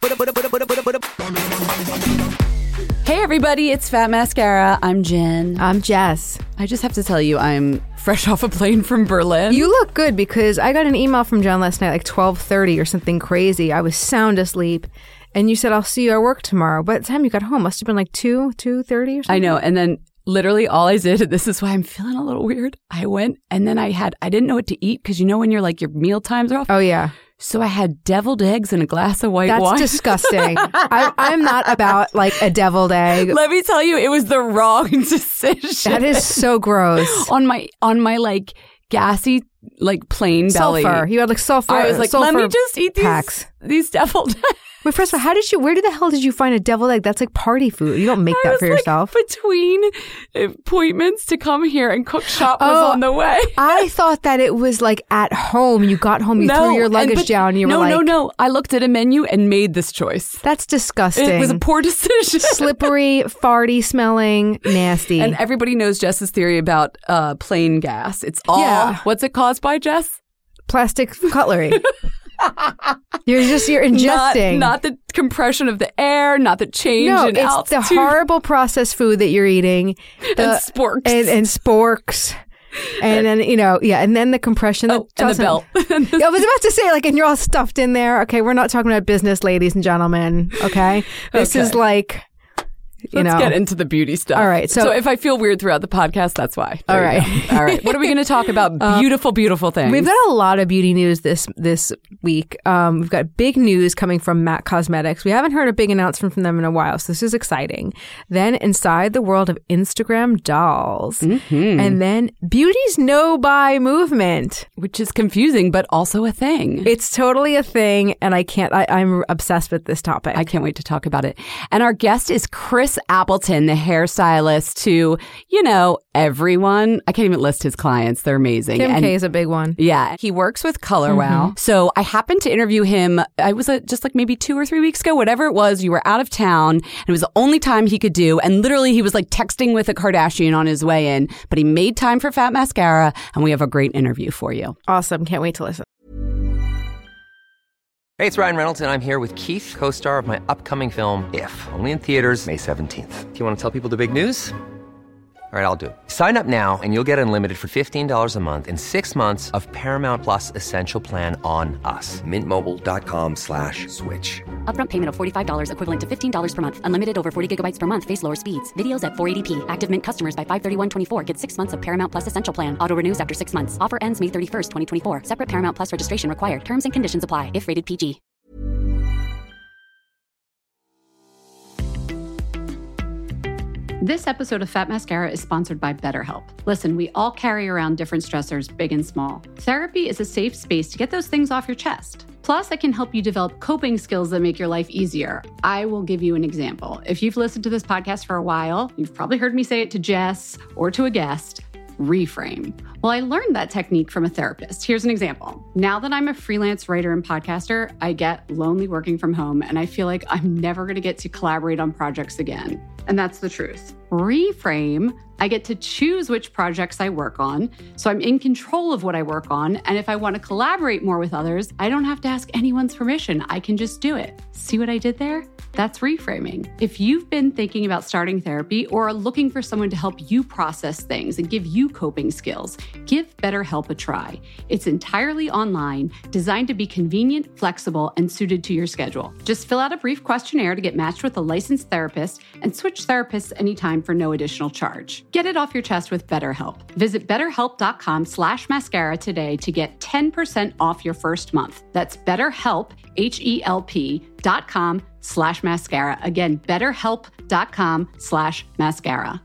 Hey everybody, it's Fat Mascara. I'm Jen. I'm Jess. I just have to tell you, I'm fresh off a plane from Berlin. You look good because I got an email from Jen last night, like 12:30 or something crazy. I was sound asleep. And you said, I'll see you at work tomorrow. By the time you got home, must have been like 2:30 or something. I know. And then literally all I did, this is why I'm feeling a little weird. I went and then I didn't know what to eat because you know when you're like your meal times are off. Oh, yeah. So I had deviled eggs and a glass of white wine. That's disgusting. I'm not about like a deviled egg. Let me tell you, it was the wrong decision. That is so gross. On my like gassy, like plain belly. Sulfur. You had like sulfur. I was like, let me just eat these deviled eggs. Wait, first of all, where the hell did you find a deviled egg? That's like party food. You don't make that for yourself. Between appointments to come here and cook shop was on the way. I thought that it was like at home. You got home, you threw your luggage down. And you were like, No. I looked at a menu and made this choice. That's disgusting. It was a poor decision. Slippery, farty smelling, nasty. And everybody knows Jess's theory about plain gas. It's all, what's it caused by, Jess? Plastic cutlery. You're ingesting. Not the compression of the air, not the change in altitude. It's the horrible processed food that you're eating. And sporks. And sporks. And then, and then the compression. And the belt. I was about to say, like, and you're all stuffed in there. Okay, we're not talking about business, ladies and gentlemen. Okay? This is like... Let's get into the beauty stuff. All right. So if I feel weird throughout the podcast, that's why. All right. All right. What are we going to talk about? Beautiful, beautiful things. We've got a lot of beauty news this week. We've got big news coming from MAC Cosmetics. We haven't heard a big announcement from them in a while, so this is exciting. Then inside the world of Instagram dolls. Mm-hmm. And then beauty's no-buy movement. Which is confusing, but also a thing. It's totally a thing, and I'm obsessed with this topic. I can't wait to talk about it. And our guest is Chris Appleton, the hairstylist to, everyone. I can't even list his clients. They're amazing. Kim K is a big one. Yeah. He works with Color Wow. Mm-hmm. So I happened to interview him. I was just like maybe 2 or 3 weeks ago, whatever it was. You were out of town. And it was the only time he could do. And literally he was like texting with a Kardashian on his way in. But he made time for Fat Mascara. And we have a great interview for you. Awesome. Can't wait to listen. Hey, it's Ryan Reynolds, and I'm here with Keith, co-star of my upcoming film, If, only in theaters May 17th. Do you want to tell people the big news? All right, I'll do it. Sign up now and you'll get unlimited for $15 a month and 6 months of Paramount Plus Essential Plan on us. MintMobile.com/switch. Upfront payment of $45 equivalent to $15 per month. Unlimited over 40 gigabytes per month. Face lower speeds. Videos at 480p. Active Mint customers by 531.24 get 6 months of Paramount Plus Essential Plan. Auto renews after 6 months. Offer ends May 31st, 2024. Separate Paramount Plus registration required. Terms and conditions apply if rated PG. This episode of Fat Mascara is sponsored by BetterHelp. Listen, we all carry around different stressors, big and small. Therapy is a safe space to get those things off your chest. Plus, it can help you develop coping skills that make your life easier. I will give you an example. If you've listened to this podcast for a while, you've probably heard me say it to Jess or to a guest. Reframe. Well, I learned that technique from a therapist. Here's an example. Now that I'm a freelance writer and podcaster, I get lonely working from home and I feel like I'm never going to get to collaborate on projects again. And that's the truth. Reframe, I get to choose which projects I work on, so I'm in control of what I work on, and if I want to collaborate more with others, I don't have to ask anyone's permission. I can just do it. See what I did there? That's reframing. If you've been thinking about starting therapy or are looking for someone to help you process things and give you coping skills, give BetterHelp a try. It's entirely online, designed to be convenient, flexible, and suited to your schedule. Just fill out a brief questionnaire to get matched with a licensed therapist and switch therapists anytime for no additional charge. Get it off your chest with BetterHelp. Visit BetterHelp.com/mascara today to get 10% off your first month. That's BetterHelp, HELP.com/mascara. Again, BetterHelp.com/mascara.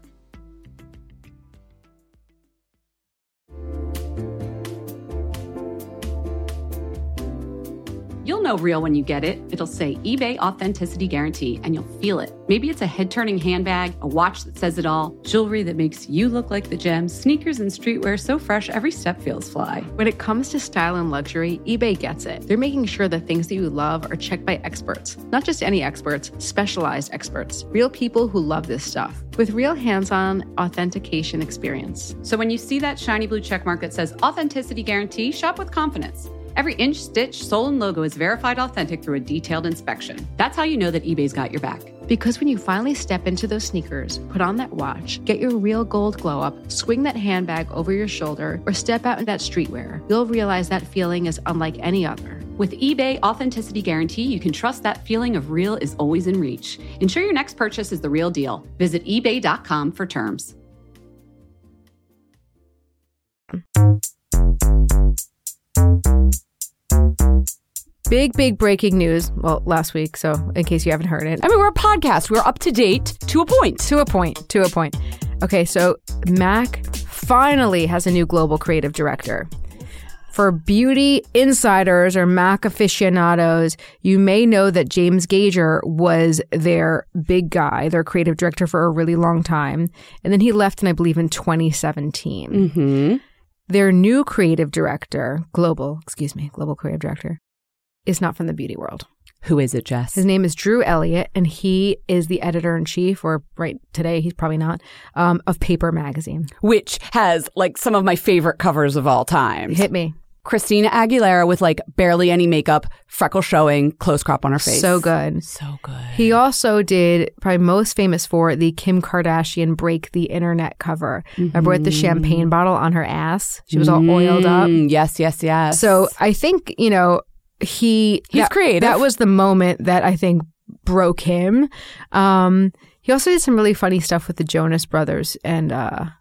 You'll know real when you get it. It'll say eBay Authenticity Guarantee, and you'll feel it. Maybe it's a head-turning handbag, a watch that says it all, jewelry that makes you look like the gems, sneakers and streetwear so fresh every step feels fly. When it comes to style and luxury, eBay gets it. They're making sure the things that you love are checked by experts. Not just any experts, specialized experts. Real people who love this stuff. With real hands-on authentication experience. So when you see that shiny blue checkmark that says Authenticity Guarantee, shop with confidence. Every inch, stitch, sole, and logo is verified authentic through a detailed inspection. That's how you know that eBay's got your back. Because when you finally step into those sneakers, put on that watch, get your real gold glow up, swing that handbag over your shoulder, or step out in that streetwear, you'll realize that feeling is unlike any other. With eBay Authenticity Guarantee, you can trust that feeling of real is always in reach. Ensure your next purchase is the real deal. Visit ebay.com for terms. Big breaking news. Well, last week, so in case you haven't heard it. I mean, we're a podcast. We're up to date to a point. To a point. Okay, so MAC finally has a new global creative director. For beauty insiders or MAC aficionados, you may know that James Gager was their big guy, their creative director for a really long time. And then he left, I believe, in 2017. Mm-hmm. Their new creative director, global creative director, is not from the beauty world. Who is it, Jess? His name is Drew Elliott, and he is the editor-in-chief, or right today, he's probably not, of Paper Magazine. Which has, like, some of my favorite covers of all time. Hit me. Christina Aguilera with, like, barely any makeup, freckle showing, close crop on her face. So good. So good. He also did, probably most famous for, the Kim Kardashian Break the Internet cover. Mm-hmm. Remember with the champagne bottle on her ass? She was all oiled up. Yes. So I think, he's creative. That was the moment that I think broke him. He also did some really funny stuff with the Jonas Brothers and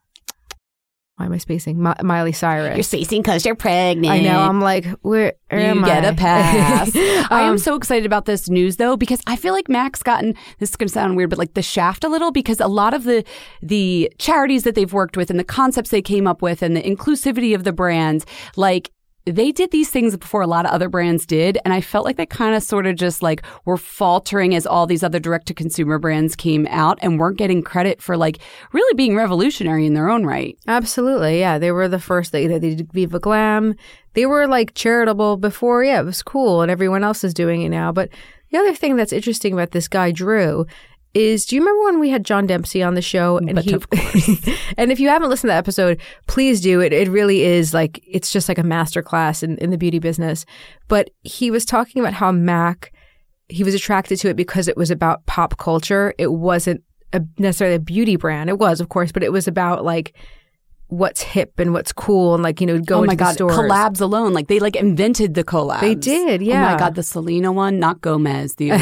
why am I spacing? Miley Cyrus. You're spacing because you're pregnant. I know. I'm like, where am I? You get a pass. I am so excited about this news, though, because I feel like Mac's gotten, this is going to sound weird, but like the shaft a little, because a lot of the charities that they've worked with and the concepts they came up with and the inclusivity of the brands, like, they did these things before a lot of other brands did, and I felt like they kind of sort of just like were faltering as all these other direct-to-consumer brands came out and weren't getting credit for like really being revolutionary in their own right. Absolutely, yeah. They were the first. They did Viva Glam. They were like charitable before. Yeah, it was cool, and everyone else is doing it now. But the other thing that's interesting about this guy, Drew, is, do you remember when we had John Dempsey on the show? And of course. And if you haven't listened to that episode, please do. It really is like, it's just like a masterclass in the beauty business. But he was talking about how MAC, he was attracted to it because it was about pop culture. It wasn't necessarily a beauty brand. It was, of course, but it was about like what's hip and what's cool and like, go into the stores. Collabs alone. Like they like invented the collabs. They did, yeah. Oh my God, the Selena one, not Gomez, the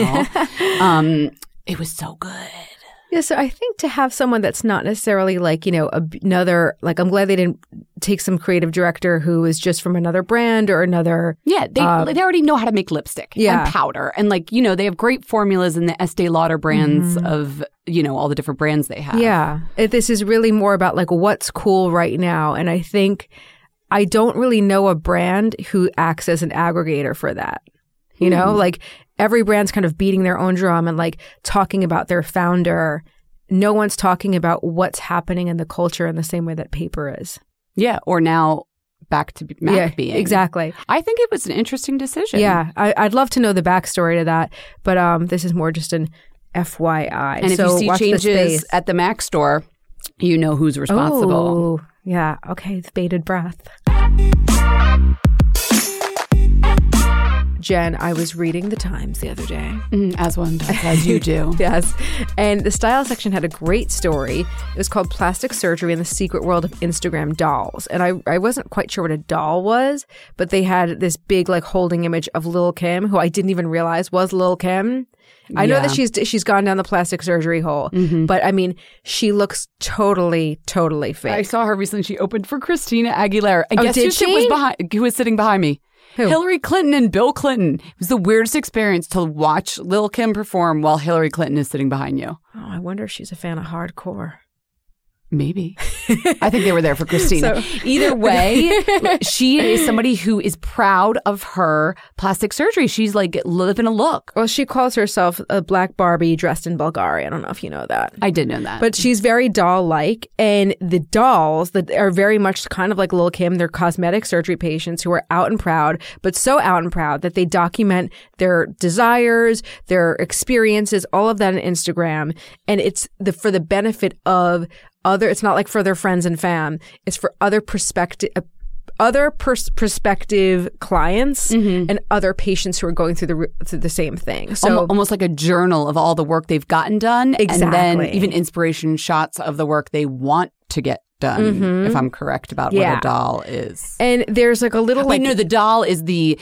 original. It was so good. Yeah, so I think to have someone that's not necessarily like, another, like I'm glad they didn't take some creative director who is just from another brand or another. Yeah, they already know how to make lipstick and powder. And like, they have great formulas in the Estee Lauder brands of, all the different brands they have. Yeah, this is really more about like what's cool right now. And I think I don't really know a brand who acts as an aggregator for that. Like every brand's kind of beating their own drum and like talking about their founder. No one's talking about what's happening in the culture in the same way that paper is. Yeah. Or now back to MAC being. Exactly. I think it was an interesting decision. Yeah. I'd love to know the backstory to that. But this is more just an FYI. And if you see changes at the MAC store, you know who's responsible. Oh, yeah. Okay. It's bated breath. Jen, I was reading the Times the other day. As one does, as you do. Yes. And the style section had a great story. It was called Plastic Surgery in the Secret World of Instagram Dolls. And I wasn't quite sure what a doll was, but they had this big like holding image of Lil' Kim, who I didn't even realize was Lil' Kim. I know that she's gone down the plastic surgery hole, but I mean, she looks totally fake. I saw her recently. She opened for Christina Aguilera. And guess who was sitting behind me? Who? Hillary Clinton and Bill Clinton. It was the weirdest experience to watch Lil' Kim perform while Hillary Clinton is sitting behind you. Oh, I wonder if she's a fan of hardcore. Maybe. I think they were there for Christina. Either way, she is somebody who is proud of her plastic surgery. She's like living a look. Well, she calls herself a black Barbie dressed in Bulgari. I don't know if you know that. I did know that. But she's very doll-like. And the dolls that are very much kind of like Lil' Kim, they're cosmetic surgery patients who are out and proud, but so out and proud that they document their desires, their experiences, all of that on Instagram. And it's for the benefit of it's not like for their friends and fam. It's for other other prospective clients and other patients who are going through the same thing. So almost like a journal of all the work they've gotten done. Exactly. And then even inspiration shots of the work they want to get done, if I'm correct about what a doll is. And there's like a little no, the doll is the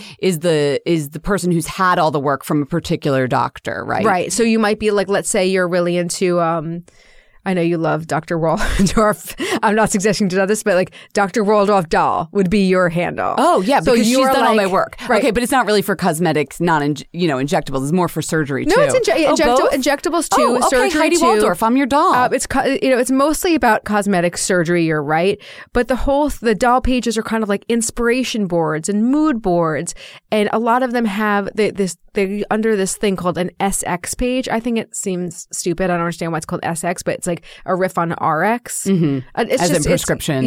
person who's had all the work from a particular doctor, right? Right. So you might be like, let's say you're really into I know you love Dr. Waldorf. I'm not suggesting to do this, but like Dr. Waldorf doll would be your handle. Oh, yeah, so because she's done all my like, work. Right. Okay, but it's not really for cosmetics, injectables. It's more for surgery, too. No, it's injectables, too. Oh, okay, surgery, Heidi too. Waldorf, I'm your doll. It's mostly about cosmetic surgery, you're right. But the doll pages are kind of like inspiration boards and mood boards. And a lot of them have they're under this thing called an SX page. I think it seems stupid. I don't understand why it's called SX, but it's like a riff on RX. Mm-hmm. As in prescription.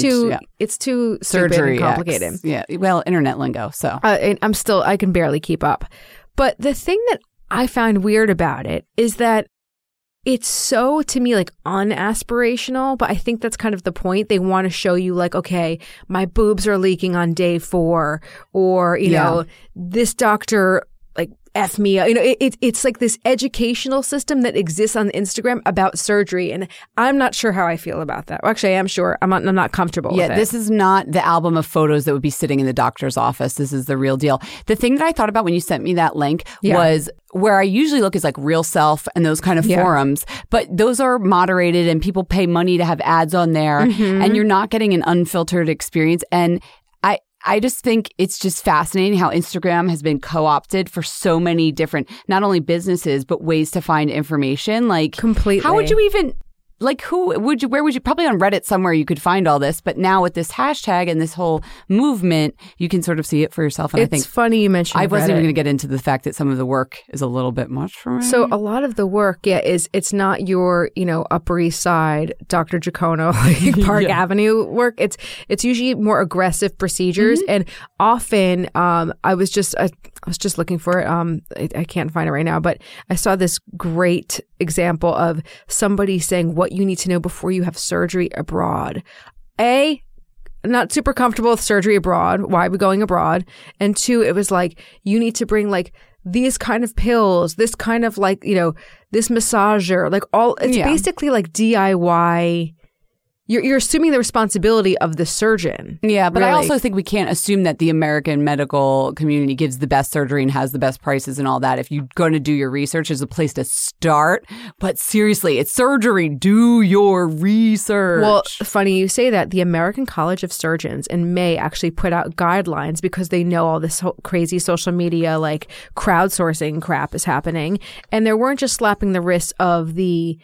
It's too surgery stupid and complicated. X. Yeah, well, internet lingo. So and I can barely keep up. But the thing that I found weird about it is that it's so, to me, like unaspirational, but I think that's kind of the point. They want to show you like, okay, my boobs are leaking on day 4, or, you know, this doctor like F me. It's like this educational system that exists on Instagram about surgery. And I'm not sure how I feel about that. Well, actually, I am sure. I'm not comfortable with it. Yeah, this is not the album of photos that would be sitting in the doctor's office. This is the real deal. The thing that I thought about when you sent me that link was where I usually look is like Real Self and those kind of forums. But those are moderated and people pay money to have ads on there. And you're not getting an unfiltered experience. And I just think it's just fascinating how Instagram has been co-opted for so many different, not only businesses, but ways to find information. Like, completely. How would you even, like, where would you, probably on Reddit somewhere you could find all this. But now with this hashtag and this whole movement, you can sort of see it for yourself. And it's I think funny you mentioned I wasn't Reddit. even going to get into the fact that some of the work is a little bit much for me. So a lot of the work, it's not your, Upper East Side, Dr. Jacono, like Park Avenue work. It's usually more aggressive procedures. And often, I was just looking for it. I can't find it right now, but I saw this great example of somebody saying what you need to know before you have surgery abroad. Not super comfortable with surgery abroad. Why are we going abroad? And 2, it was like, you need to bring like these kind of pills, this kind of like, this massager, like it's basically like DIY. You're assuming the responsibility of the surgeon. Yeah, but really. I also think we can't assume that the American medical community gives the best surgery and has the best prices and all that. If you're going to do your research, there's a place to start. But seriously, it's surgery. Do your research. Well, funny you say that. The American College of Surgeons in May actually put out guidelines because they know all this crazy social media, like crowdsourcing crap is happening. And they weren't just slapping the wrists of the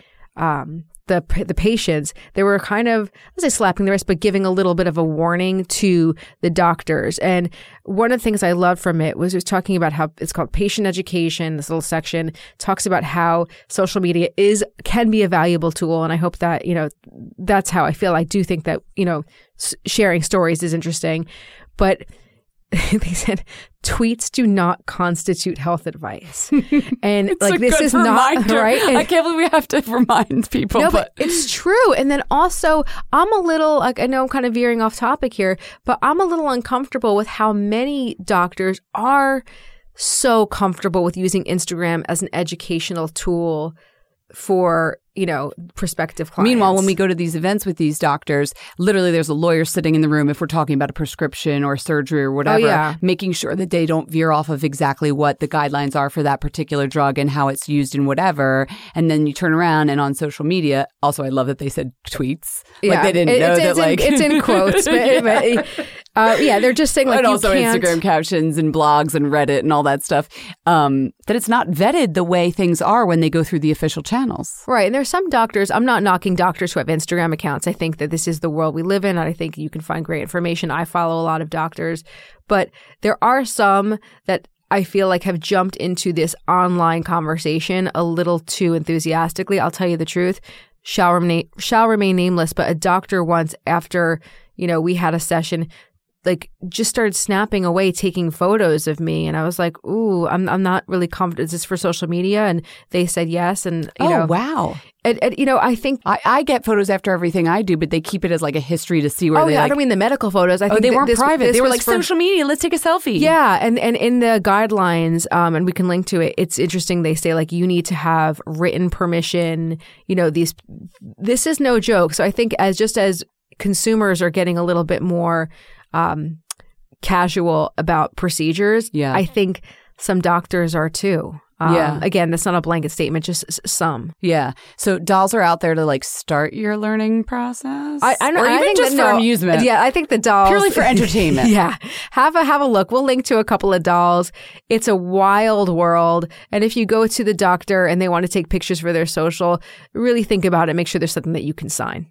patients. They were kind of, I say slapping the wrist, but giving a little bit of a warning to the doctors. And one of the things I loved from it was talking about how it's called patient education. This little section talks about how social media can be a valuable tool. And I hope that, that's how I feel. I do think that, sharing stories is interesting, but they said tweets do not constitute health advice. And like, this is not right. And I can't believe we have to remind people. No, but it's true. And then also, I'm a little, like, I know I'm kind of veering off topic here, but I'm a little uncomfortable with how many doctors are so comfortable with using Instagram as an educational tool for, prospective clients. Meanwhile, when we go to these events with these doctors, literally there's a lawyer sitting in the room if we're talking about a prescription or surgery or whatever, making sure that they don't veer off of exactly what the guidelines are for that particular drug and how it's used and whatever. And then you turn around and on social media, also I love that they said tweets. Like they didn't know that like... It's in quotes, but they're just saying like and you also can't... Instagram captions and blogs and Reddit and all that stuff, that it's not vetted the way things are when they go through the official channels. Right. And there's some doctors, I'm not knocking doctors who have Instagram accounts. I think that this is the world we live in. And I think you can find great information. I follow a lot of doctors, but there are some that I feel like have jumped into this online conversation a little too enthusiastically. I'll tell you the truth. Shall remain nameless, but a doctor once after, we had a session like just started snapping away, taking photos of me. And I was like, ooh, I'm not really confident. Is this for social media? And they said yes. And, you know, wow. And, you know, I think I get photos after everything I do, but they keep it as like a history to see where they I don't mean the medical photos. I think they weren't private. They were like for social media. Let's take a selfie. Yeah. And in the guidelines, and we can link to it, it's interesting. They say like you need to have written permission. You know, this is no joke. So I think as consumers are getting a little bit more casual about procedures, I think some doctors are too. Again, that's not a blanket statement, just some. Yeah. So dolls are out there to like start your learning process? I think just for amusement. Yeah, I think the dolls. Purely for entertainment. Yeah. Have a look. We'll link to a couple of dolls. It's a wild world. And if you go to the doctor and they want to take pictures for their social, really think about it. Make sure there's something that you can sign.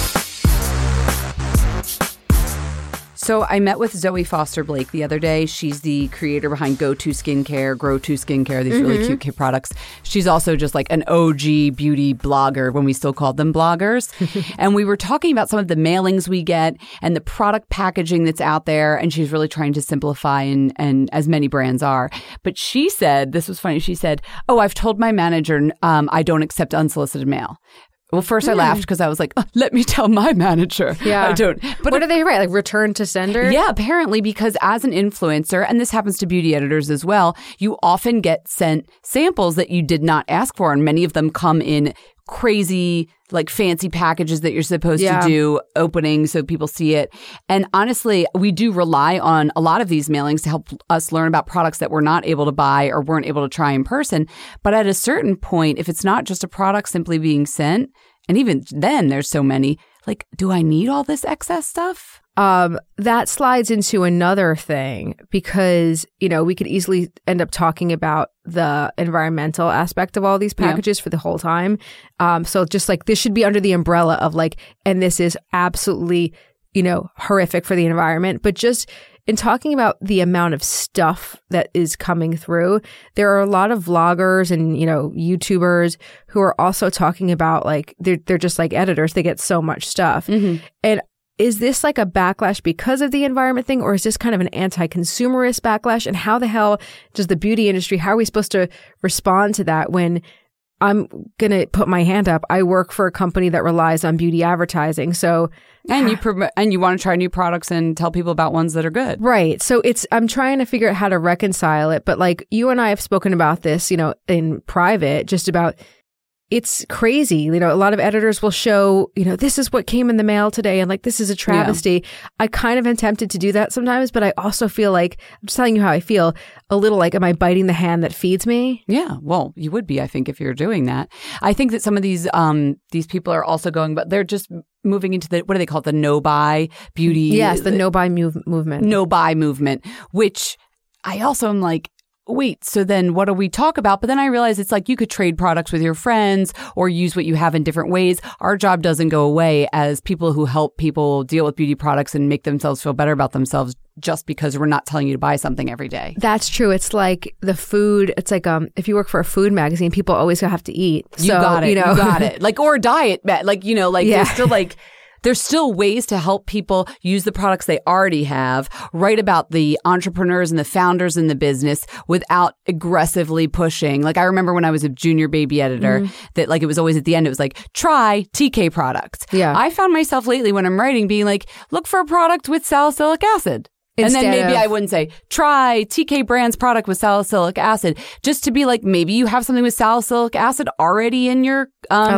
So I met with Zoe Foster Blake the other day. She's the creator behind Go2 Skincare, Grow2 Skincare, these really cute products. She's also just like an OG beauty blogger when we still called them bloggers. And we were talking about some of the mailings we get and the product packaging that's out there. And she's really trying to simplify and as many brands are. But she said, this was funny, she said, I've told my manager I don't accept unsolicited mail. Well, first I laughed because I was like, let me tell my manager. Yeah. I don't. But what do they write? Like return to sender? Yeah, apparently because as an influencer, and this happens to beauty editors as well, you often get sent samples that you did not ask for. And many of them come in crazy, like fancy packages that you're supposed to do opening so people see it. And honestly, we do rely on a lot of these mailings to help us learn about products that we're not able to buy or weren't able to try in person. But at a certain point, if it's not just a product simply being sent, and even then there's so many, like, do I need all this excess stuff? That slides into another thing because, you know, we could easily end up talking about the environmental aspect of all these packages for the whole time. So just like this should be under the umbrella of like, and this is absolutely, you know, horrific for the environment. But just in talking about the amount of stuff that is coming through, there are a lot of vloggers and, you know, YouTubers who are also talking about like, they're just like editors. They get so much stuff. And is this like a backlash because of the environment thing, or is this kind of an anti-consumerist backlash? And how the hell does the beauty industry, how are we supposed to respond to that when I'm going to put my hand up? I work for a company that relies on beauty advertising. So, and you want to try new products and tell people about ones that are good. Right. So I'm trying to figure out how to reconcile it. But like you and I have spoken about this, you know, in private, just about it's crazy. You know, a lot of editors will show, you know, this is what came in the mail today. And like, this is a travesty. Yeah. I kind of am tempted to do that sometimes, but I also feel like, I'm just telling you how I feel, a little like, am I biting the hand that feeds me? Yeah. Well, you would be, I think, if you're doing that. I think that some of these people are also going, but they're just moving into the, what do they call it? The no-buy beauty. Yes, the no-buy movement. No-buy movement, which I also am like, wait, so then what do we talk about? But then I realized it's like you could trade products with your friends or use what you have in different ways. Our job doesn't go away as people who help people deal with beauty products and make themselves feel better about themselves just because we're not telling you to buy something every day. That's true. It's like the food. It's like if you work for a food magazine, people always have to eat. So, you got it. You know. You got it. Like, or a diet, like, you know, like there's still like... There's still ways to help people use the products they already have, write about the entrepreneurs and the founders in the business without aggressively pushing. Like I remember when I was a junior baby editor that like it was always at the end, it was like, try TK products. Yeah. I found myself lately when I'm writing being like, look for a product with salicylic acid. Instead and then maybe I wouldn't say, try TK Brand's product with salicylic acid, just to be like, maybe you have something with salicylic acid already in your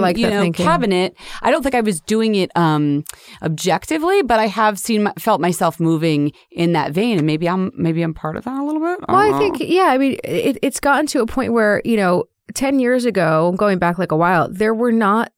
cabinet. I don't think I was doing it objectively, but I have felt myself moving in that vein, and maybe I'm part of that a little bit. I think, I mean, it's gotten to a point where, you know, 10 years ago, going back like a while, there wasn't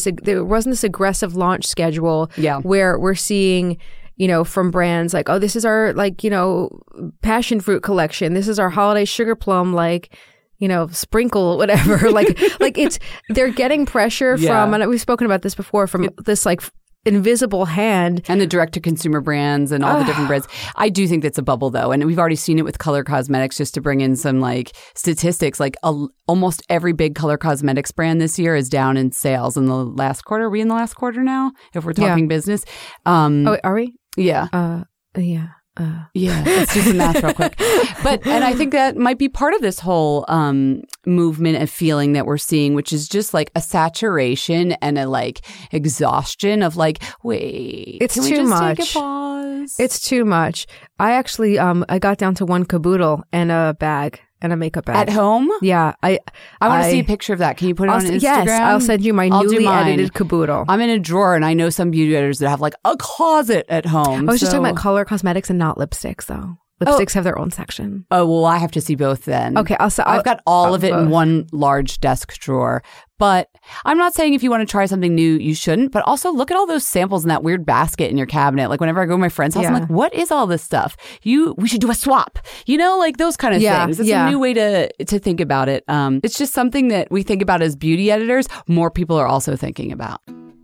this aggressive launch schedule where we're seeing, you know, from brands like, oh, this is our, like, you know, passion fruit collection. This is our holiday sugar plum, like, you know, sprinkle, whatever. like they're getting pressure from, and we've spoken about this before, from this like invisible hand. And the direct-to-consumer brands and all the different brands. I do think that's a bubble, though. And we've already seen it with color cosmetics, just to bring in some like statistics. Like almost every big color cosmetics brand this year is down in sales in the last quarter. Are we in the last quarter now, if we're talking business? Are we? Yeah. Yeah. Yeah, let's do some math real quick. And I think that might be part of this whole movement of feeling that we're seeing, which is just like a saturation and a like exhaustion of like, wait, it's can too we just much. take a pause? It's too much. I actually, I got down to one caboodle and a bag. And a makeup bag. At home? Yeah. I want to see a picture of that. Can you put it on Instagram? Yes, I'll send you my newly edited caboodle. I'm in a drawer, and I know some beauty editors that have like a closet at home. I was just talking about color cosmetics and not lipsticks, though. Lipsticks have their own section. Oh, well, I have to see both then. Okay, I've got all of it in one large desk drawer. But I'm not saying if you want to try something new, you shouldn't. But also look at all those samples in that weird basket in your cabinet. Like whenever I go to my friend's house, I'm like, what is all this stuff? We should do a swap. You know, like those kind of things. It's a new way to think about it. It's just something that we think about as beauty editors. More people are also thinking about.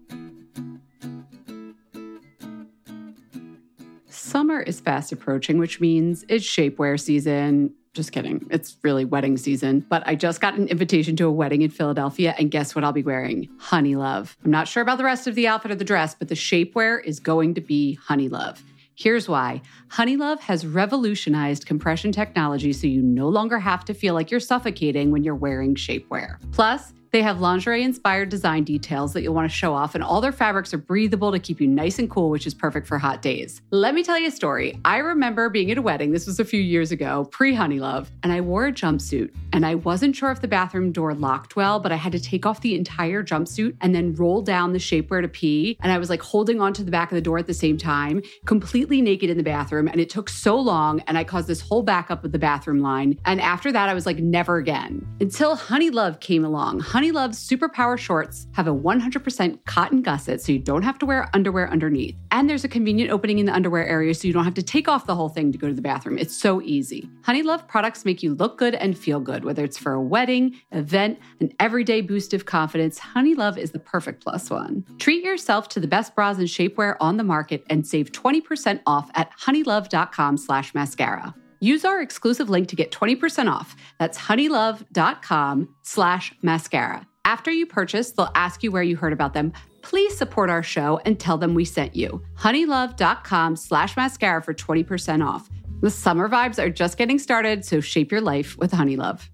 Summer is fast approaching, which means it's shapewear season. Just kidding. It's really wedding season. But I just got an invitation to a wedding in Philadelphia, and guess what I'll be wearing? Honey Love. I'm not sure about the rest of the outfit or the dress, but the shapewear is going to be Honey Love. Here's why. Honey Love has revolutionized compression technology so you no longer have to feel like you're suffocating when you're wearing shapewear. Plus, they have lingerie-inspired design details that you'll want to show off, and all their fabrics are breathable to keep you nice and cool, which is perfect for hot days. Let me tell you a story. I remember being at a wedding, this was a few years ago, pre-Honey Love, and I wore a jumpsuit, and I wasn't sure if the bathroom door locked well, but I had to take off the entire jumpsuit and then roll down the shapewear to pee, and I was like holding onto the back of the door at the same time, completely naked in the bathroom, and it took so long, and I caused this whole backup of the bathroom line, and after that, I was like, never again. Until Honey Love came along. Honey Love's Superpower shorts have a 100% cotton gusset, so you don't have to wear underwear underneath. And there's a convenient opening in the underwear area, so you don't have to take off the whole thing to go to the bathroom. It's so easy. Honey Love products make you look good and feel good, whether it's for a wedding, event, an everyday boost of confidence. Honey Love is the perfect plus one. Treat yourself to the best bras and shapewear on the market and save 20% off at honeylove.com/mascara. Use our exclusive link to get 20% off. That's honeylove.com/mascara. After you purchase, they'll ask you where you heard about them. Please support our show and tell them we sent you. honeylove.com/mascara for 20% off. The summer vibes are just getting started, so shape your life with Honey Love.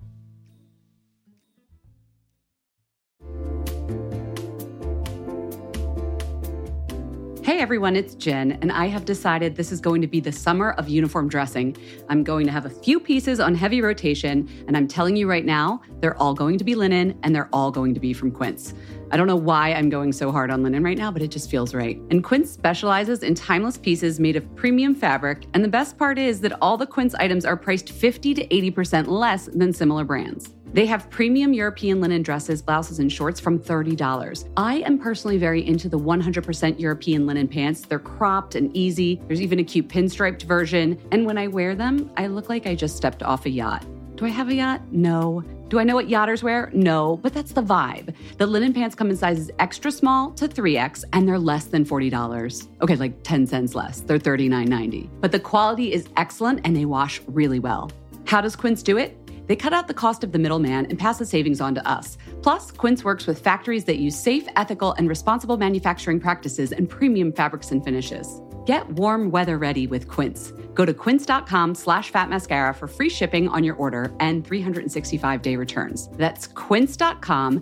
Hey everyone, it's Jen, and I have decided this is going to be the summer of uniform dressing. I'm going to have a few pieces on heavy rotation, and I'm telling you right now, they're all going to be linen, and they're all going to be from Quince. I don't know why I'm going so hard on linen right now, but it just feels right. And Quince specializes in timeless pieces made of premium fabric, and the best part is that all the Quince items are priced 50 to 80% less than similar brands. They have premium European linen dresses, blouses, and shorts from $30. I am personally very into the 100% European linen pants. They're cropped and easy. There's even a cute pinstriped version. And when I wear them, I look like I just stepped off a yacht. Do I have a yacht? No. Do I know what yachters wear? No, but that's the vibe. The linen pants come in sizes extra small to 3X, and they're less than $40. Okay, like 10 cents less. They're $39.90. But the quality is excellent, and they wash really well. How does Quince do it? They cut out the cost of the middleman and pass the savings on to us. Plus, Quince works with factories that use safe, ethical, and responsible manufacturing practices and premium fabrics and finishes. Get warm weather ready with Quince. Go to quince.com/fatmascara for free shipping on your order and 365-day returns. That's quince.com,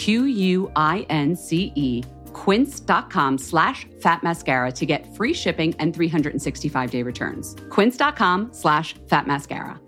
QUINCE, quince.com/fatmascara to get free shipping and 365-day returns. Quince.com/fatmascara.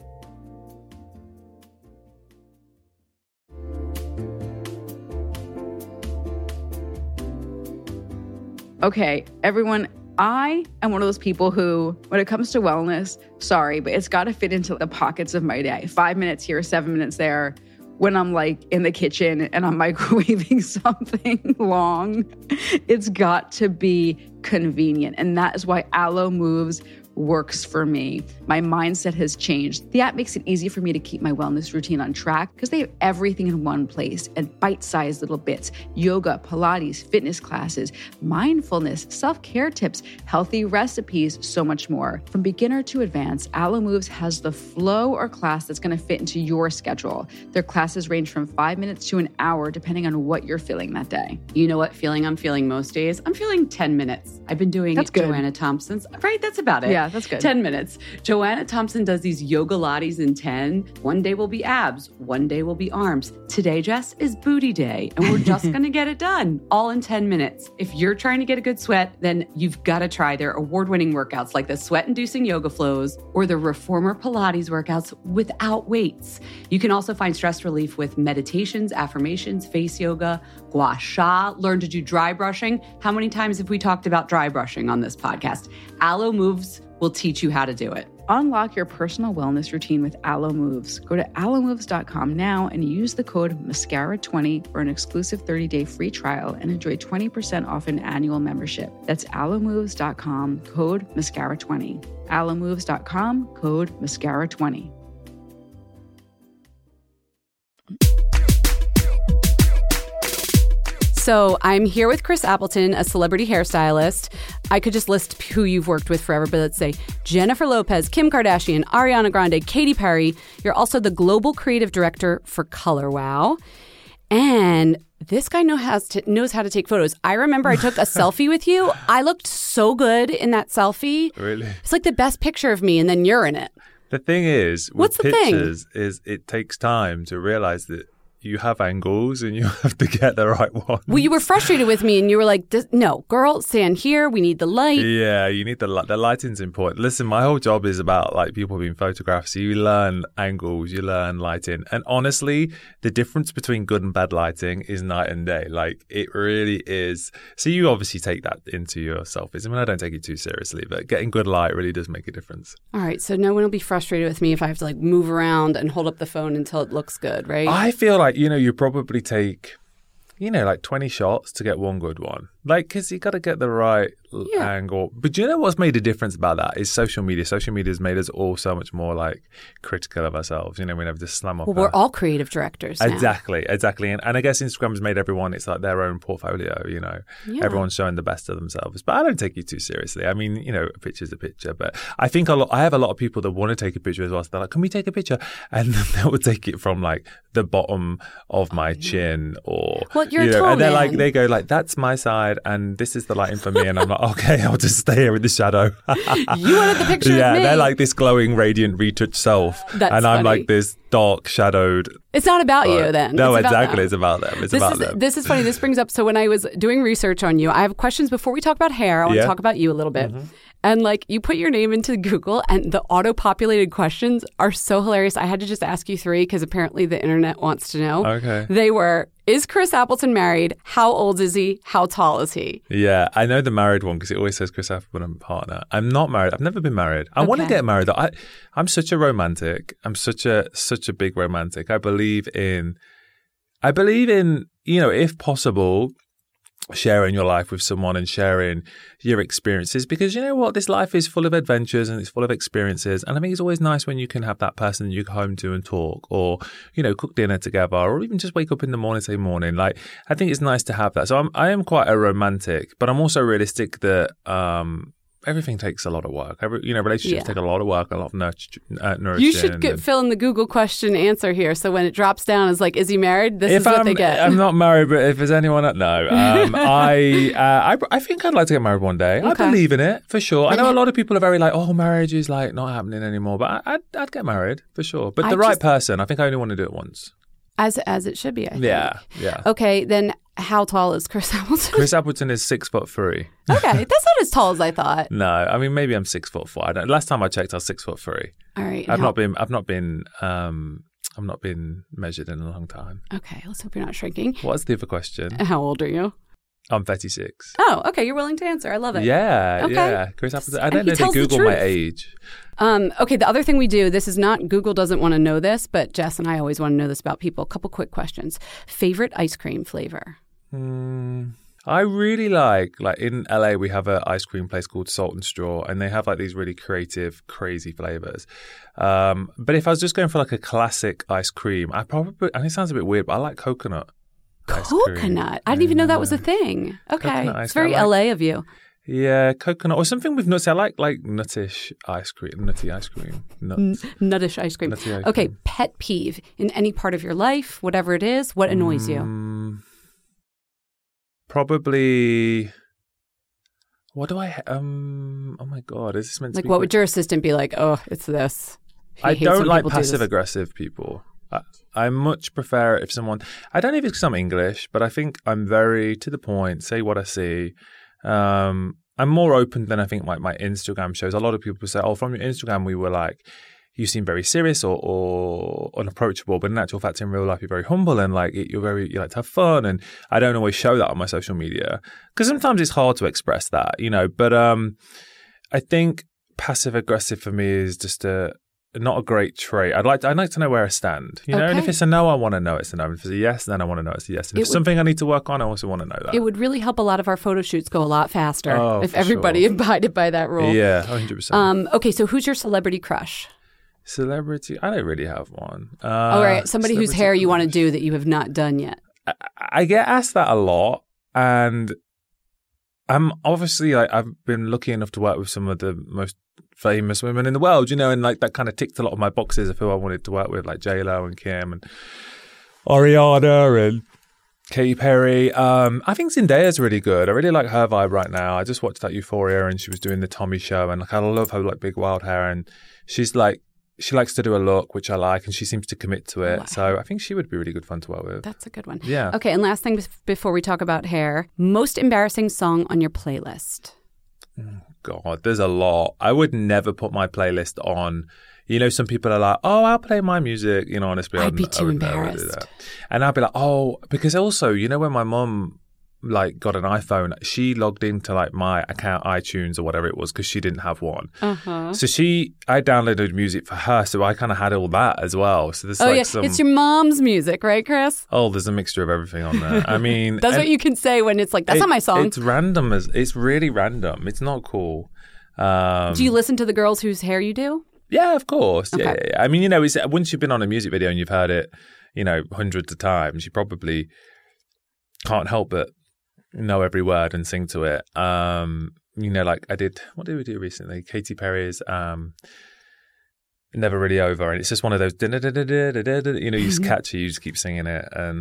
Okay, everyone, I am one of those people who, when it comes to wellness, sorry, but it's got to fit into the pockets of my day. 5 minutes here, 7 minutes there. When I'm like in the kitchen and I'm microwaving something long, it's got to be convenient. And that is why Alo Moves works for me. My mindset has changed. The app makes it easy for me to keep my wellness routine on track because they have everything in one place and bite-sized little bits: yoga, Pilates, fitness classes, mindfulness, self-care tips, healthy recipes, so much more. From beginner to advanced, Alo Moves has the flow or class that's going to fit into your schedule. Their classes range from 5 minutes to an hour, depending on what you're feeling that day. You know what feeling I'm feeling most days? I'm feeling 10 minutes. I've been doing Joanna Thompson's. Right, that's about it. Yeah. Yeah, that's good. 10 minutes. Joanna Thompson does these yoga lattes in 10. One day will be abs. One day will be arms. Today, Jess, is booty day. And we're just going to get it done all in 10 minutes. If you're trying to get a good sweat, then you've got to try their award-winning workouts like the sweat-inducing yoga flows or the Reformer Pilates workouts without weights. You can also find stress relief with meditations, affirmations, face yoga, gua sha, learn to do dry brushing. How many times have we talked about dry brushing on this podcast? Alo Moves will teach you how to do it. Unlock your personal wellness routine with Alo Moves. Go to alomoves.com now and use the code MASCARA20 for an exclusive 30-day free trial and enjoy 20% off an annual membership. That's alomoves.com, code MASCARA20. alomoves.com, code MASCARA20. So I'm here with Chris Appleton, a celebrity hairstylist. I could just list who you've worked with forever, but let's say Jennifer Lopez, Kim Kardashian, Ariana Grande, Katy Perry. You're also the global creative director for Color Wow. And this guy knows how to take photos. I remember I took a selfie with you. I looked so good in that selfie. Really? It's like the best picture of me, and then you're in it. The thing is, with What's the pictures, is it takes time to realize that you have angles and you have to get the right one. Well, you were frustrated with me and you were like, no, girl, stand here. We need the light. Yeah, you need the lighting's important. Listen, my whole job is about like people being photographed. So you learn angles, you learn lighting. And honestly, the difference between good and bad lighting is night and day. Like it really is. So you obviously take that into your selfies. I mean, I don't take it too seriously, but getting good light really does make a difference. All right. So no one will be frustrated with me if I have to like move around and hold up the phone until it looks good, right? I feel like, you probably take, like 20 shots to get one good one. Like, because you got to get the right angle. But do you know what's made a difference about that is social media. Social media has made us all so much more like critical of ourselves. We never just slam up. Well, we're all creative directors now. Exactly. And I guess Instagram has made everyone, it's like their own portfolio, Everyone's showing the best of themselves. But I don't take you too seriously. I mean, a picture's a picture. But I think I have a lot of people that want to take a picture as well. So they're like, can we take a picture? And they will take it from like the bottom of my chin or, well, you're a tall and they're man. like, they go like, that's my side and this is the lighting for me. And I'm like, okay, I'll just stay here in the shadow. You wanted the picture of me. Yeah, they're like this glowing, radiant, retouched self. That's and I'm funny. like this dark, shadowed. It's not about you then. No, it's about exactly. them. It's about them. It's about them. This is funny. This brings up, so when I was doing research on you, I have questions before we talk about hair. I want to talk about you a little bit. Mm-hmm. And like you put your name into Google and the auto-populated questions are so hilarious. I had to just ask you 3 because apparently the internet wants to know. Okay. They were, is Chris Appleton married? How old is he? How tall is he? Yeah, I know the married one because it always says Chris Appleton partner. I'm not married. I've never been married. I want to get married though. I'm such a romantic. I'm such a big romantic. I believe in, if possible, sharing your life with someone and sharing your experiences because you know what, this life is full of adventures and it's full of experiences, and I think it's always nice when you can have that person you go home to and talk or cook dinner together or even just wake up in the morning and say morning. Like I think it's nice to have that. So I am quite a romantic, but I'm also realistic that everything takes a lot of work. Relationships take a lot of work, a lot of nourishing. You should fill in the Google question answer here. So when it drops down, it's like, is he married? This is what they get. I'm not married, but if there's anyone that I think I'd like to get married one day. Okay. I believe in it for sure. I know a lot of people are very like, oh, marriage is like not happening anymore, but I'd get married for sure. But the right person, I think I only want to do it once. As it should be, I think. Yeah. Okay, then how tall is Chris Appleton? Chris Appleton is 6'3". Okay, that's not as tall as I thought. No, I mean maybe I'm 6'4". Last time I checked, I was 6'3". All right. I've not been measured in a long time. Okay, let's hope you're not shrinking. What's the other question? How old are you? I'm 36. Oh, okay. You're willing to answer. I love it. Yeah, okay. Yeah. Chris Appleton. I don't know if they Google my age. Okay, the other thing we do, this is not, Google doesn't want to know this, but Jess and I always want to know this about people. A couple quick questions. Favorite ice cream flavor? I really like in LA, we have an ice cream place called Salt and Straw, and they have like these really creative, crazy flavors. But if I was just going for like a classic ice cream, and it sounds a bit weird, but I like coconut. Coconut? I didn't even know that was a thing. Okay. It's very LA of you. Yeah, coconut or something with nuts. I like nuttish ice cream, nutty ice cream. Nuttish ice cream. Nutty ice okay, cream. Pet peeve in any part of your life, whatever it is, what annoys you? Probably, What do I? Oh my God, is this meant to Like, be what would your assistant be like? Oh, it's this. I hates don't when like people do this. passive aggressive people. I much prefer it if someone. I don't know if it's because I'm English, but I think I'm very to the point. Say what I see. I'm more open than I think like my Instagram shows. A lot of people say, "Oh, from your Instagram, we were like." You seem very serious or unapproachable, but in actual fact, in real life, you're very humble and like you like to have fun. And I don't always show that on my social media because sometimes it's hard to express that, you know. But I think passive aggressive for me is just not a great trait. I'd like to know where I stand, you know. And if it's a no, I want to know it's a no. If it's a yes, then I want to know it's a yes. And if it's something I need to work on, I also want to know that. It would really help a lot of our photo shoots go a lot faster if for everybody sure. abided by that rule. Yeah, 100%. Okay, so who's your celebrity crush? Celebrity? I don't really have one. All right, somebody whose celebrity hair you want to crush. do that you have not done yet. I get asked that a lot, and I'm obviously like I've been lucky enough to work with some of the most famous women in the world, you know, and like that kind of ticked a lot of my boxes of who I wanted to work with, like J-Lo and Kim and Ariana and Katy Perry. I think Zendaya's really good. I really like her vibe right now. I just watched that Euphoria, and she was doing the Tommy show, and like I love her like big wild hair, and she's like. She likes to do a look, which I like, and she seems to commit to it. So I think she would be really good fun to work with. That's a good one. Yeah. Okay, and last thing before we talk about hair, most embarrassing song on your playlist? God, there's a lot. I would never put my playlist on. You know, some people are like, oh, I'll play my music. You know, honestly, I'd be I too would never do embarrassed. that. And I'd be like, oh, because also, you know, when my mum like got an iPhone, she logged into like my account iTunes or whatever it was because she didn't have one. Uh-huh. So I downloaded music for her, so I kind of had all that as well. So there's It's your mom's music, right, Chris? Oh, there's a mixture of everything on there. I mean, That's what you can say when it's like, that's not my song. It's random. It's really random. It's not cool. Do you listen to the girls whose hair you do? Yeah, of course. Okay. Yeah. I mean, you know, once you've been on a music video and you've heard it, you know, hundreds of times, you probably can't help but know every word and sing to it. You know, like what did we do recently? Katy Perry's Never Really Over, and it's just one of those you know, you just catch it, you just keep singing it. And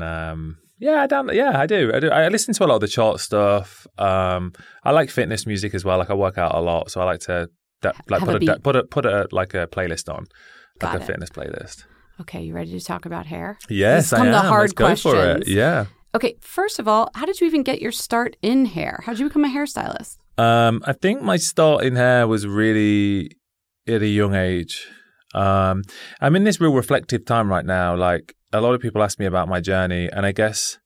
I do. I listen to a lot of the chart stuff. I like fitness music as well. Like I work out a lot, so I like to put a playlist on, like a fitness playlist. Okay, you ready to talk about hair? Yes, I am. The hard Let's go questions. for it. Yeah. Okay, first of all, how did you even get your start in hair? How did you become a hairstylist? I think my start in hair was really at a young age. I'm in this real reflective time right now. Like a lot of people ask me about my journey, and I guess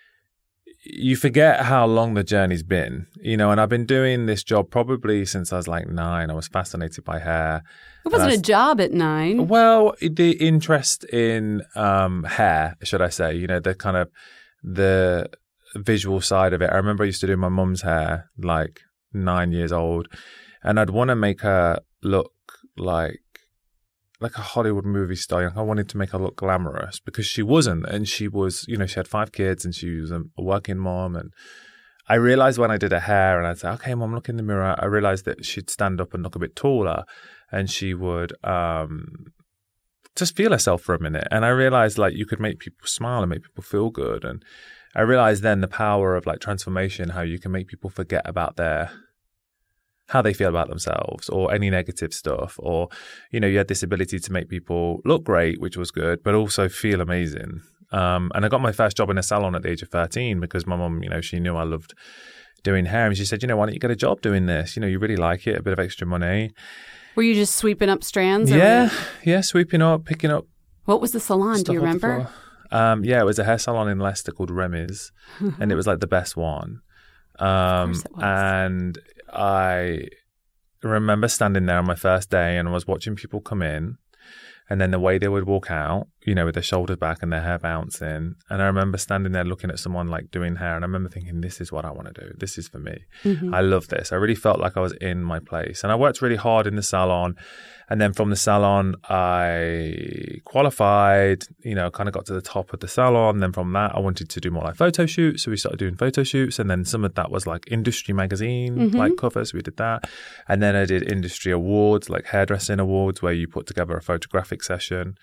you forget how long the journey's been, you know, and I've been doing this job probably since I was like 9. I was fascinated by hair. It wasn't a job at 9. Well, the interest in hair, should I say, you know, the kind of the visual side of it. I remember I used to do my mum's hair like 9 years old, and I'd want to make her look like a Hollywood movie star. Like I wanted to make her look glamorous because she wasn't, and she was, you know, she had 5 kids and she was a working mom. And I realized when I did her hair and I'd say, okay, Mom, look in the mirror, I realized that she'd stand up and look a bit taller, and she would just feel herself for a minute. And I realized like you could make people smile and make people feel good. And I realized then the power of like transformation, how you can make people forget about how they feel about themselves or any negative stuff. Or, you know, you had this ability to make people look great, which was good, but also feel amazing. And I got my first job in a salon at the age of 13 because my mum, you know, she knew I loved doing hair. And she said, you know, why don't you get a job doing this? You know, you really like it, a bit of extra money. Were you just sweeping up strands? Yeah, sweeping up, picking up. What was the salon? Do you remember? Yeah, it was a hair salon in Leicester called Remy's, and it was like the best one. Of course it was. And I remember standing there on my first day, and I was watching people come in, and then the way they would walk out, you know, with their shoulders back and their hair bouncing. And I remember standing there looking at someone like doing hair, and I remember thinking, this is what I want to do. This is for me. Mm-hmm. I love this. I really felt like I was in my place. And I worked really hard in the salon. And then from the salon, I qualified, you know, kind of got to the top of the salon. Then from that, I wanted to do more like photo shoots. So we started doing photo shoots. And then some of that was like industry magazine, like covers. We did that. And then I did industry awards, like hairdressing awards, where you put together a photographic session.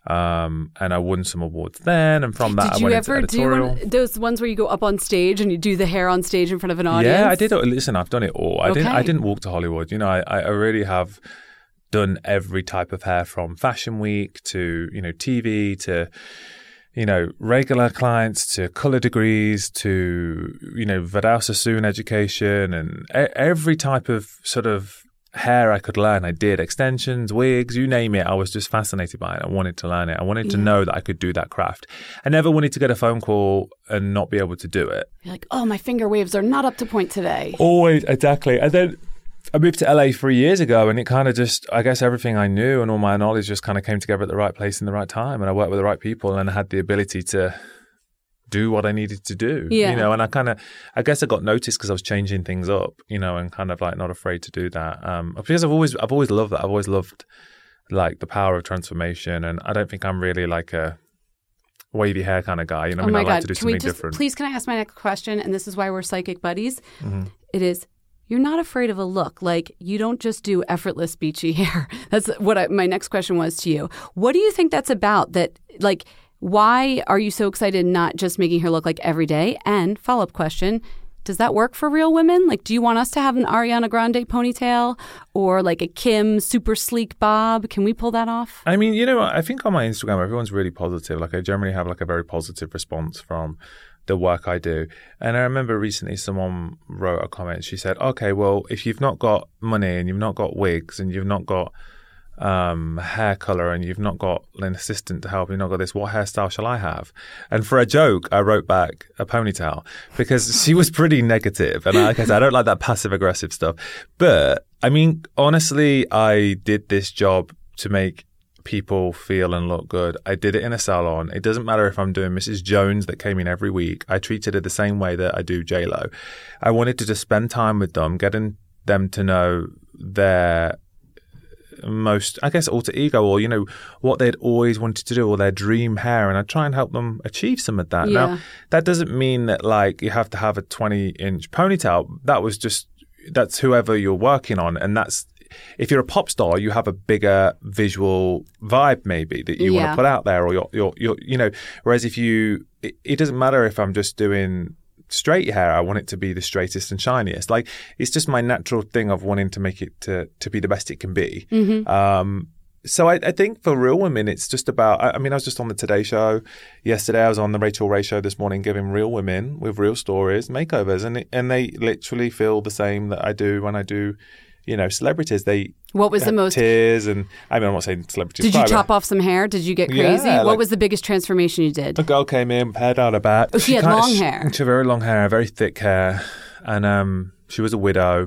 And I won some awards then, and from that I went into editorial. Did you ever do those ones where you go up on stage and you do the hair on stage in front of an audience? Yeah, I did. Listen, I've done it all. I didn't walk to Hollywood. You know, I really have done every type of hair, from Fashion Week to, you know, TV to, you know, regular clients to color degrees to, you know, Vidal Sassoon education, and every type of sort of hair I could learn, I did. Extensions, wigs, you name it. I was just fascinated by it. I wanted to learn it. I wanted to know that I could do that craft. I never wanted to get a phone call and not be able to do it. You're like, oh, my finger waves are not up to point today. Always, exactly. And then I moved to LA 3 years ago, and it kind of just, I guess everything I knew and all my knowledge just kind of came together at the right place in the right time. And I worked with the right people, and I had the ability to do what I needed to do, you know, and I guess I got noticed because I was changing things up, you know, and kind of like not afraid to do that. Because I've always loved that. I've always loved like the power of transformation, and I don't think I'm really like a wavy hair kind of guy. You know, I like to do something different. Please, can I ask my next question? And this is why we're psychic buddies. Mm-hmm. It is, you're not afraid of a look. Like, you don't just do effortless beachy hair. That's what my next question was to you. What do you think that's about? That, like, why are you so excited not just making her look like every day? And follow-up question, does that work for real women? Like, do you want us to have an Ariana Grande ponytail or like a Kim super sleek bob? Can we pull that off? I mean, you know, I think on my Instagram, everyone's really positive. Like, I generally have like a very positive response from the work I do. And I remember recently someone wrote a comment. She said, okay, well, if you've not got money and you've not got wigs and you've not got hair color and you've not got an assistant to help, you've not got this, what hairstyle shall I have? And for a joke, I wrote back a ponytail, because she was pretty negative. And like I said, I don't like that passive aggressive stuff. But I mean, honestly, I did this job to make people feel and look good. I did it in a salon. It doesn't matter if I'm doing Mrs. Jones that came in every week. I treated her the same way that I do J-Lo. I wanted to just spend time with them, getting them to know their most, I guess, alter ego, or, you know, what they'd always wanted to do, or their dream hair, and I try and help them achieve some of that. Now, that doesn't mean that like you have to have a 20-inch ponytail. That's whoever you're working on, and that's, if you're a pop star, you have a bigger visual vibe maybe that you want to put out there, or you're you know, whereas if you, it doesn't matter if I'm just doing straight hair, I want it to be the straightest and shiniest. Like, it's just my natural thing of wanting to make it to be the best it can be. Mm-hmm. So I think for real women, it's just about, I mean, I was just on the Today Show yesterday. I was on the Rachel Ray Show this morning, giving real women with real stories makeovers, and they literally feel the same that I do when I do, you know, celebrities. What was the most tears? And I mean, I'm not saying celebrities. Did you chop off some hair? Did you get crazy? Yeah, what was the biggest transformation you did? A girl came in, hair down her back. Oh, she had long hair. She had very long hair, very thick hair, and she was a widow.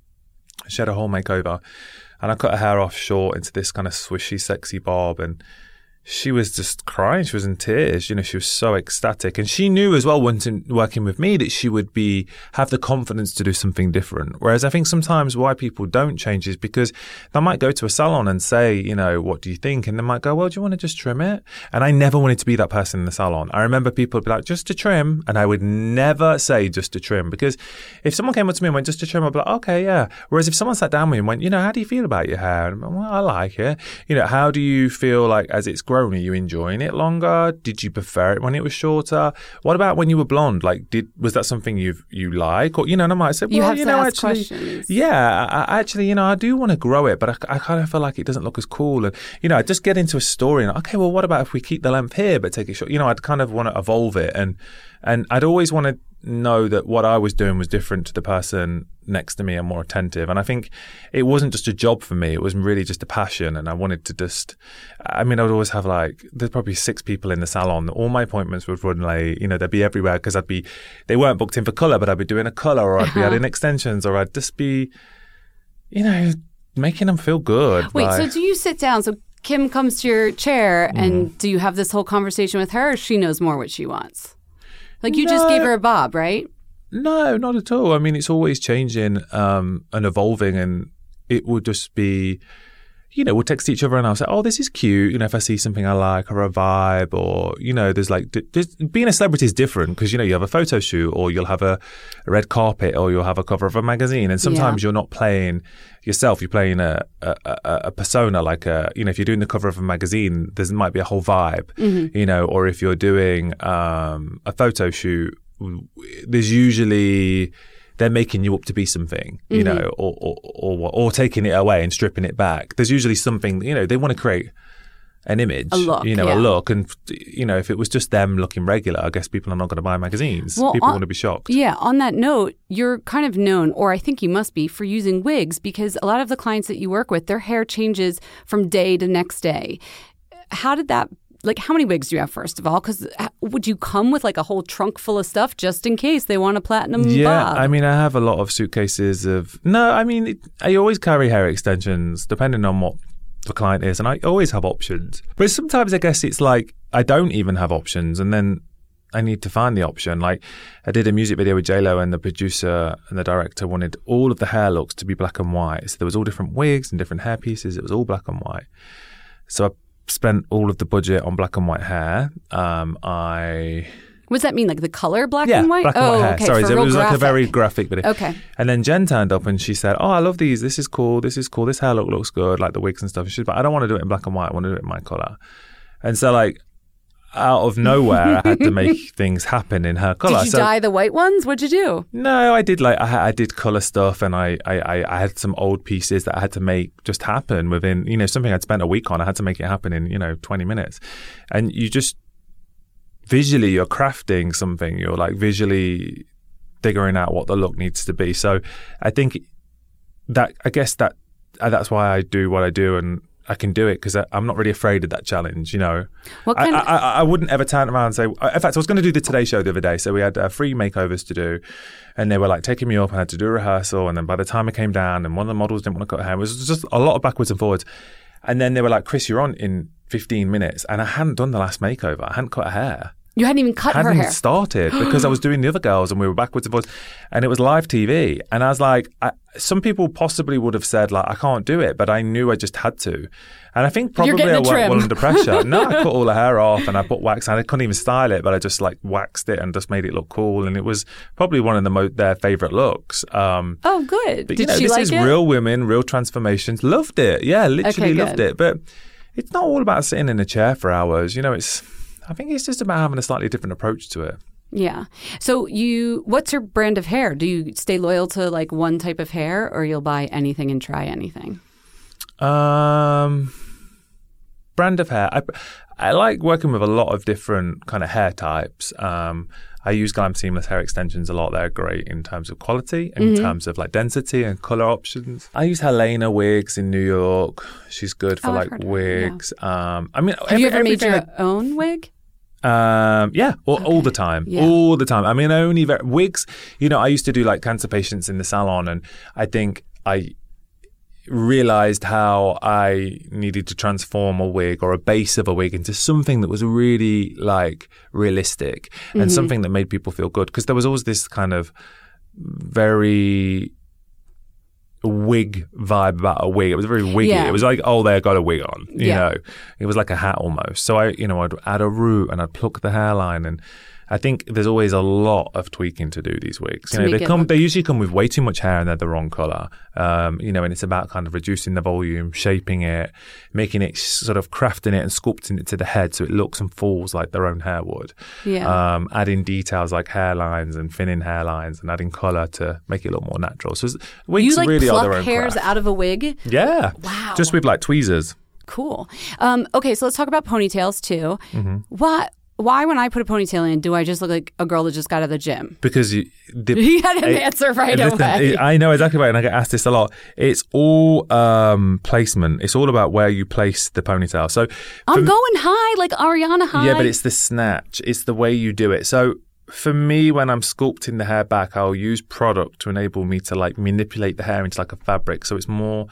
She had a whole makeover, and I cut her hair off short into this kind of swishy, sexy bob, and she was just crying. She was in tears. You know, she was so ecstatic. And she knew as well, working with me, that she would have the confidence to do something different. Whereas I think sometimes why people don't change is because they might go to a salon and say, you know, what do you think? And they might go, well, do you want to just trim it? And I never wanted to be that person in the salon. I remember people would be like, just to trim. And I would never say just to trim, because if someone came up to me and went, just to trim, I'd be like, okay, yeah. Whereas if someone sat down with me and went, you know, how do you feel about your hair? And I'm like, well, I like it. You know, how do you feel like as it's grown? Are you enjoying it longer? Did you prefer it when it was shorter? What about when you were blonde? Like, was that something you like? Or, you know, and I might say, well, you know, actually, questions. Yeah, I actually, you know, I do want to grow it, but I kind of feel like it doesn't look as cool. And, you know, I just get into a story and, okay, well, what about if we keep the length here, but take it short? You know, I'd kind of want to evolve it. And I'd always want to know that what I was doing was different to the person next to me and more attentive. And I think it wasn't just a job for me. It was really just a passion. And I wanted to just, I mean, I would always have there's probably 6 people in the salon. All my appointments would run late. You know, they'd be everywhere because they weren't booked in for colour, but I'd be doing a colour, or I'd be adding extensions, or I'd just be, you know, making them feel good. Wait, so do you sit down? So Kim comes to your chair and do you have this whole conversation with her, or she knows more what she wants? Like, you just gave her a bob, right? No, not at all. I mean, it's always changing and evolving, and it would just be, we'll text each other and I'll say, oh, this is cute. If I see something I like or a vibe or, there's being a celebrity is different because, you have a photo shoot or you'll have a red carpet or you'll have a cover of a magazine. And sometimes you're not playing yourself. You're playing a persona like if you're doing the cover of a magazine, there might be a whole vibe, or if you're doing a photo shoot, there's usually they're making you up to be something, or taking it away and stripping it back. There's usually something, they want to create an image, a look. And, if it was just them looking regular, I guess people are not going to buy magazines. Well, people want to be shocked. Yeah. On that note, you're kind of known, or I think you must be, for using wigs because a lot of the clients that you work with, their hair changes from day to next day. How did that how many wigs do you have, first of all? Because would you come with a whole trunk full of stuff just in case they want a platinum bob? I have a lot of suitcases of... No, I always carry hair extensions depending on what the client is, and I always have options. But sometimes I guess it's I don't even have options, and then I need to find the option. I did a music video with J-Lo, and the producer and the director wanted all of the hair looks to be black and white. So there was all different wigs and different hair pieces. It was all black and white. So I spent all of the budget on black and white hair. What does that mean? The color black and white? Black and white hair. Okay. Sorry, so it was graphic. a very graphic video. Okay. And then Jen turned up and she said, oh, I love these. This is cool. This is cool. This hair looks good, the wigs and stuff. She said, but I don't want to do it in black and white. I want to do it in my color. And so out of nowhere, I had to make things happen in her color. Did you dye the white ones? What'd you do? No, I did I did color stuff, and I had some old pieces that I had to make just happen within, something I'd spent a week on. I had to make it happen in, 20 minutes. And you just visually, you're crafting something. You're visually figuring out what the look needs to be. So I think that's why I do what I do, and I can do it because I'm not really afraid of that challenge, I wouldn't ever turn around and say... In fact, I was going to do the Today Show the other day. So we had 3 makeovers to do, and they were taking me up and I had to do a rehearsal. And then by the time I came down and one of the models didn't want to cut her hair, it was just a lot of backwards and forwards. And then they were like, Chris, you're on in 15 minutes. And I hadn't done the last makeover. I hadn't cut her hair. You hadn't even cut her hair? Hadn't started because I was doing the other girls and we were backwards and forwards, and it was live TV. And I was some people possibly would have said I can't do it, but I knew I just had to. And I think probably I worked well under pressure. No, I cut all the hair off and I put wax and I couldn't even style it, but I just waxed it and just made it look cool. And it was probably one of their favorite looks. Oh, good. But, Did she like it? This is real women, real transformations. Loved it. Yeah, literally loved it. But it's not all about sitting in a chair for hours. I think it's just about having a slightly different approach to it. Yeah. So what's your brand of hair? Do you stay loyal to one type of hair, or you'll buy anything and try anything? Brand of hair. I like working with a lot of different kind of hair types. I use Glam Seamless hair extensions a lot. They're great in terms of quality, in terms of density and color options. I use Helena wigs in New York. She's good for wigs. Yeah. Have you ever made your own wig? All the time. Yeah. All the time. Only wigs, I used to do cancer patients in the salon, and I think I realized how I needed to transform a wig or a base of a wig into something that was really realistic and something that made people feel good, because there was always this kind of very wig vibe about a wig. It was very wiggy. Yeah. It was they got a wig on, you know. It was like a hat almost. So I'd add a root and I'd pluck the hairline, and I think there's always a lot of tweaking to do these wigs. They usually come with way too much hair and they're the wrong color. And it's about kind of reducing the volume, shaping it, making it sort of crafting it and sculpting it to the head so it looks and falls like their own hair would. Yeah. Adding details like hairlines and thinning hairlines and adding color to make it look more natural. So wigs really are their own hairs craft. Out of a wig? Yeah. Wow. Just with tweezers. Cool. Okay, so let's talk about ponytails too. Mm-hmm. Why, when I put a ponytail in, do I just look like a girl that just got out of the gym? Because he had an answer right away. I know exactly right, and I get asked this a lot. It's all placement. It's all about where you place the ponytail. So I'm going high, like Ariana high. Yeah, but it's the snatch. It's the way you do it. So for me, when I'm sculpting the hair back, I'll use product to enable me to manipulate the hair into a fabric. So it's more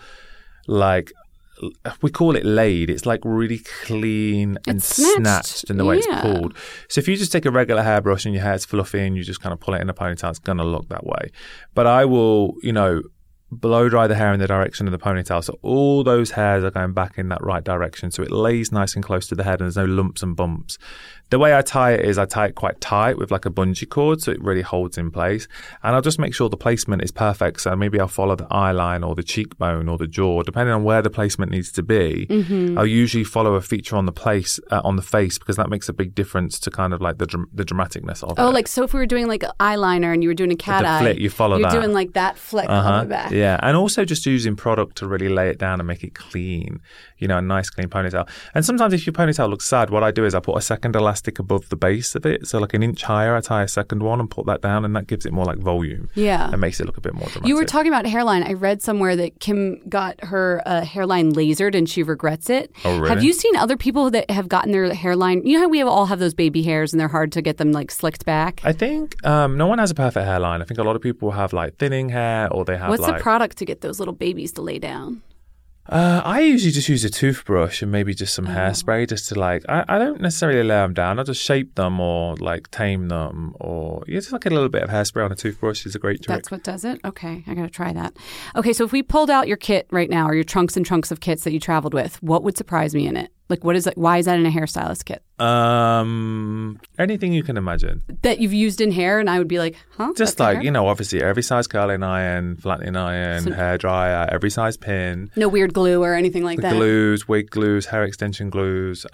we call it laid. It's really clean and snatched in the way it's pulled. So if you just take a regular hairbrush and your hair's fluffy and you just kind of pull it in a ponytail, it's going to look that way. But I will, blow dry the hair in the direction of the ponytail. So all those hairs are going back in that right direction. So it lays nice and close to the head and there's no lumps and bumps. The way I tie it is I tie it quite tight with like a bungee cord so it really holds in place. And I'll just make sure the placement is perfect. So maybe I'll follow the eye line or the cheekbone or the jaw, depending on where the placement needs to be. I'll usually follow a feature on the on the face because that makes a big difference to kind of like the dramaticness of it. Oh, like so if we were doing like eyeliner and you were doing a cat eye. Flick, you follow you're that. doing like that flick on the back. Yeah, and also just using product to really lay it down and make it clean, you know, a nice clean ponytail. And sometimes if your ponytail looks sad, what I do is I put a second elastic above the base of it. So like an inch higher, I tie a second one and put that down and that gives it more like volume. Yeah. And makes it look a bit more dramatic. You were talking about hairline. I read somewhere that Kim got her hairline lasered and she regrets it. Oh, really? Have you seen other people that have gotten their hairline? You know how we all have those baby hairs and they're hard to get them like slicked back? I think no one has a perfect hairline. I think a lot of people have like thinning hair or they have What's the product to get those little babies to lay down? I usually just use a toothbrush and maybe just some hairspray just to like, I don't necessarily lay them down. I just shape them or like tame them or just like a little bit of hairspray on a toothbrush is a great trick. That's what does it? Okay, I got to try that. Okay, so if we pulled out your kit right now or your trunks and trunks of kits that you traveled with, what would surprise me in it? Like what is it? Why is that in a hairstylist kit? Anything you can imagine. That you've used in hair and I would be like, huh? Just like, you know, obviously every size curling iron, flattening iron, hair dryer, every size pin. No weird glue or anything like that? Glues, wig glues, hair extension glues,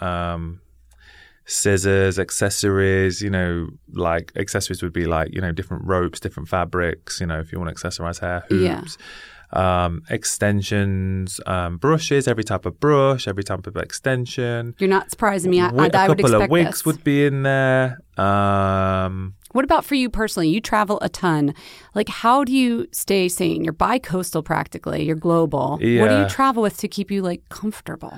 scissors, accessories, you know, like accessories would be like, you know, different ropes, different fabrics, you know, if you want to accessorize hair, hoops. Extensions, brushes, every type of brush, every type of extension. You're not surprising me. I would expect a couple of wigs this. would be in there. What about for you personally? You travel a ton. Like, how do you stay sane? You're bi-coastal practically. You're global. Yeah. What do you travel with to keep you, like, comfortable?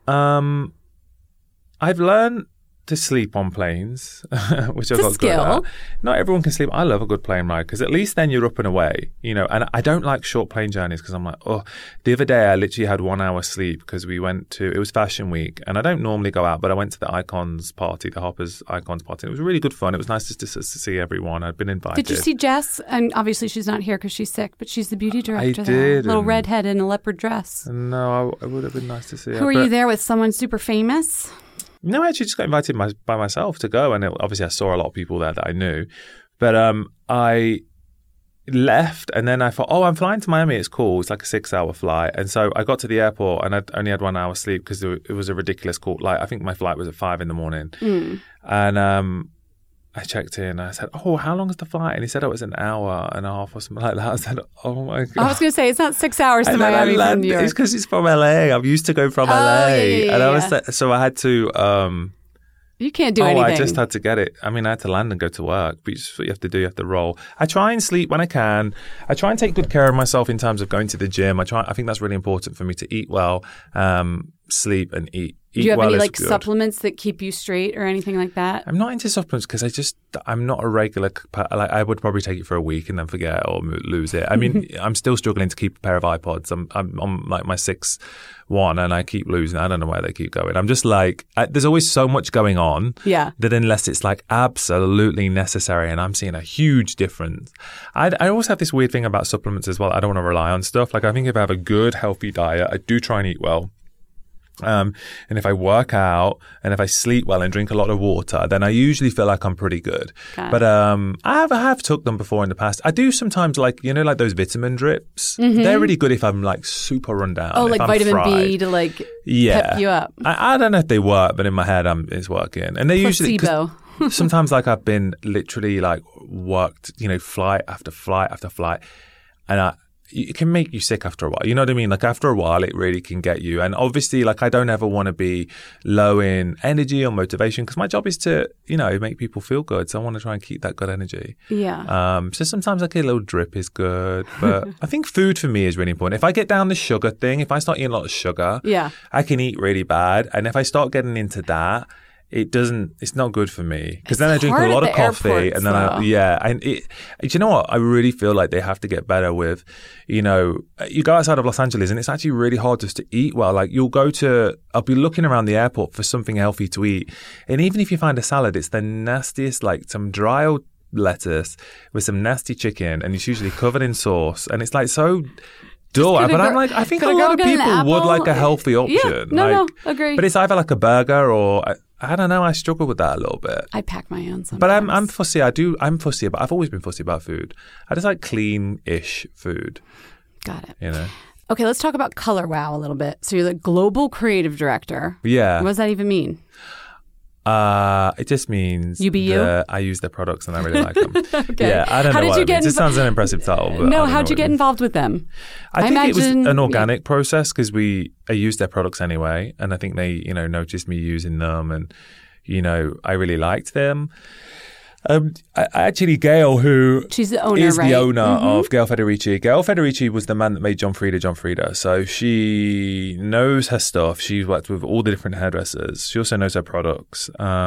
I've learned to sleep on planes, which I've got good at. Not everyone can sleep. I love a good plane ride because at least then you're up and away, you know. And I don't like short plane journeys because I'm like, oh, the other day I literally had 1 hour sleep because we went to, it was Fashion Week and I don't normally go out, but I went to the Icons party, the Hoppers Icons party. It was really good fun. It was nice just to see everyone. I'd been invited. Did you see Jess? And obviously she's not here because she's sick, but she's the beauty director. I did. Little redhead in a leopard dress. No, it would have been nice to see her. Who are you there with? Someone super famous? No, I actually just got invited by myself to go. And obviously I saw a lot of people there that I knew. But I left and then I thought, oh, I'm flying to Miami. It's cool. It's like a 6-hour flight. And so I got to the airport and I only had 1 hour sleep because it was a ridiculous call. Like, I think my flight was at 5 a.m. And I checked in and I said, oh, how long is the flight? And he said, oh, it's an hour and a half or something like that. I said, oh my God. I was going to say, it's not 6 hours to Miami from New York. It's because it's from LA. I'm used to going from LA. Yeah. And I was so I had to... you can't do anything. I just had to get it. I mean, I had to land and go to work. But it's what you have to do. You have to roll. I try and sleep when I can. I try and take good care of myself in terms of going to the gym. I think that's really important for me to eat well, sleep and eat. Do you have well any like good. supplements that keep you straight or anything like that? I'm not into supplements because I'm not a regular, like I would probably take it for a week and then forget or lose it. I mean, I'm still struggling to keep a pair of iPods. I'm on like my 6th one and I keep losing. I don't know where they keep going. I'm just like, there's always so much going on that unless it's like absolutely necessary and I'm seeing a huge difference. I always have this weird thing about supplements as well. I don't want to rely on stuff. Like I think if I have a good, healthy diet, I do try and eat well. And if I work out and if I sleep well and drink a lot of water, then I usually feel like I'm pretty good. But I have took them before in the past. I do sometimes like, you know, like those vitamin drips. They're really good if I'm like super run down. Oh, like vitamin B to like pep you up. I don't know if they work, but in my head it's working. And they usually... sometimes like I've been literally like worked, you know, flight after flight after flight. And it can make you sick after a while. You know what I mean? Like after a while, it really can get you. And obviously, like I don't ever want to be low in energy or motivation because my job is to, you know, make people feel good. So I want to try and keep that good energy. Yeah. So sometimes like a little drip is good. But I think food for me is really important. If I get down the sugar thing, if I start eating a lot of sugar, I can eat really bad. And if I start getting into that, it's not good for me because then I drink a lot of coffee and then you know what? I really feel like they have to get better with, you know, you go outside of Los Angeles and it's actually really hard just to eat well. Like I'll be looking around the airport for something healthy to eat. And even if you find a salad, it's the nastiest, like some dry old lettuce with some nasty chicken and it's usually covered in sauce. And it's like so dull. Just But gonna I'm go- like, I think a gonna lot go of get an people would apple. like a healthy option. No, agree. But it's either like a burger or I don't know. I struggle with that a little bit. I pack my own sometimes. But I'm fussy. I'm fussy. But I've always been fussy about food. I just like clean-ish food. Got it. You know. Okay, let's talk about Color Wow a little bit. So you're the global creative director. Yeah. What does that even mean? It just means You be you? I use their products and I really like them. Okay. Yeah, I don't How know did what you it get means. It invo- sounds an impressive title. But I No, don't know how'd you what get it means. involved with them? I think it was imagine- an organic process because I used their products anyway, and I think they, noticed me using them, and I really liked them. Actually, Gail, who She's the owner, is right? the owner of Gail Federici. Gail Federici was the man that made John Frieda. So she knows her stuff. She's worked with all the different hairdressers. She also knows her products.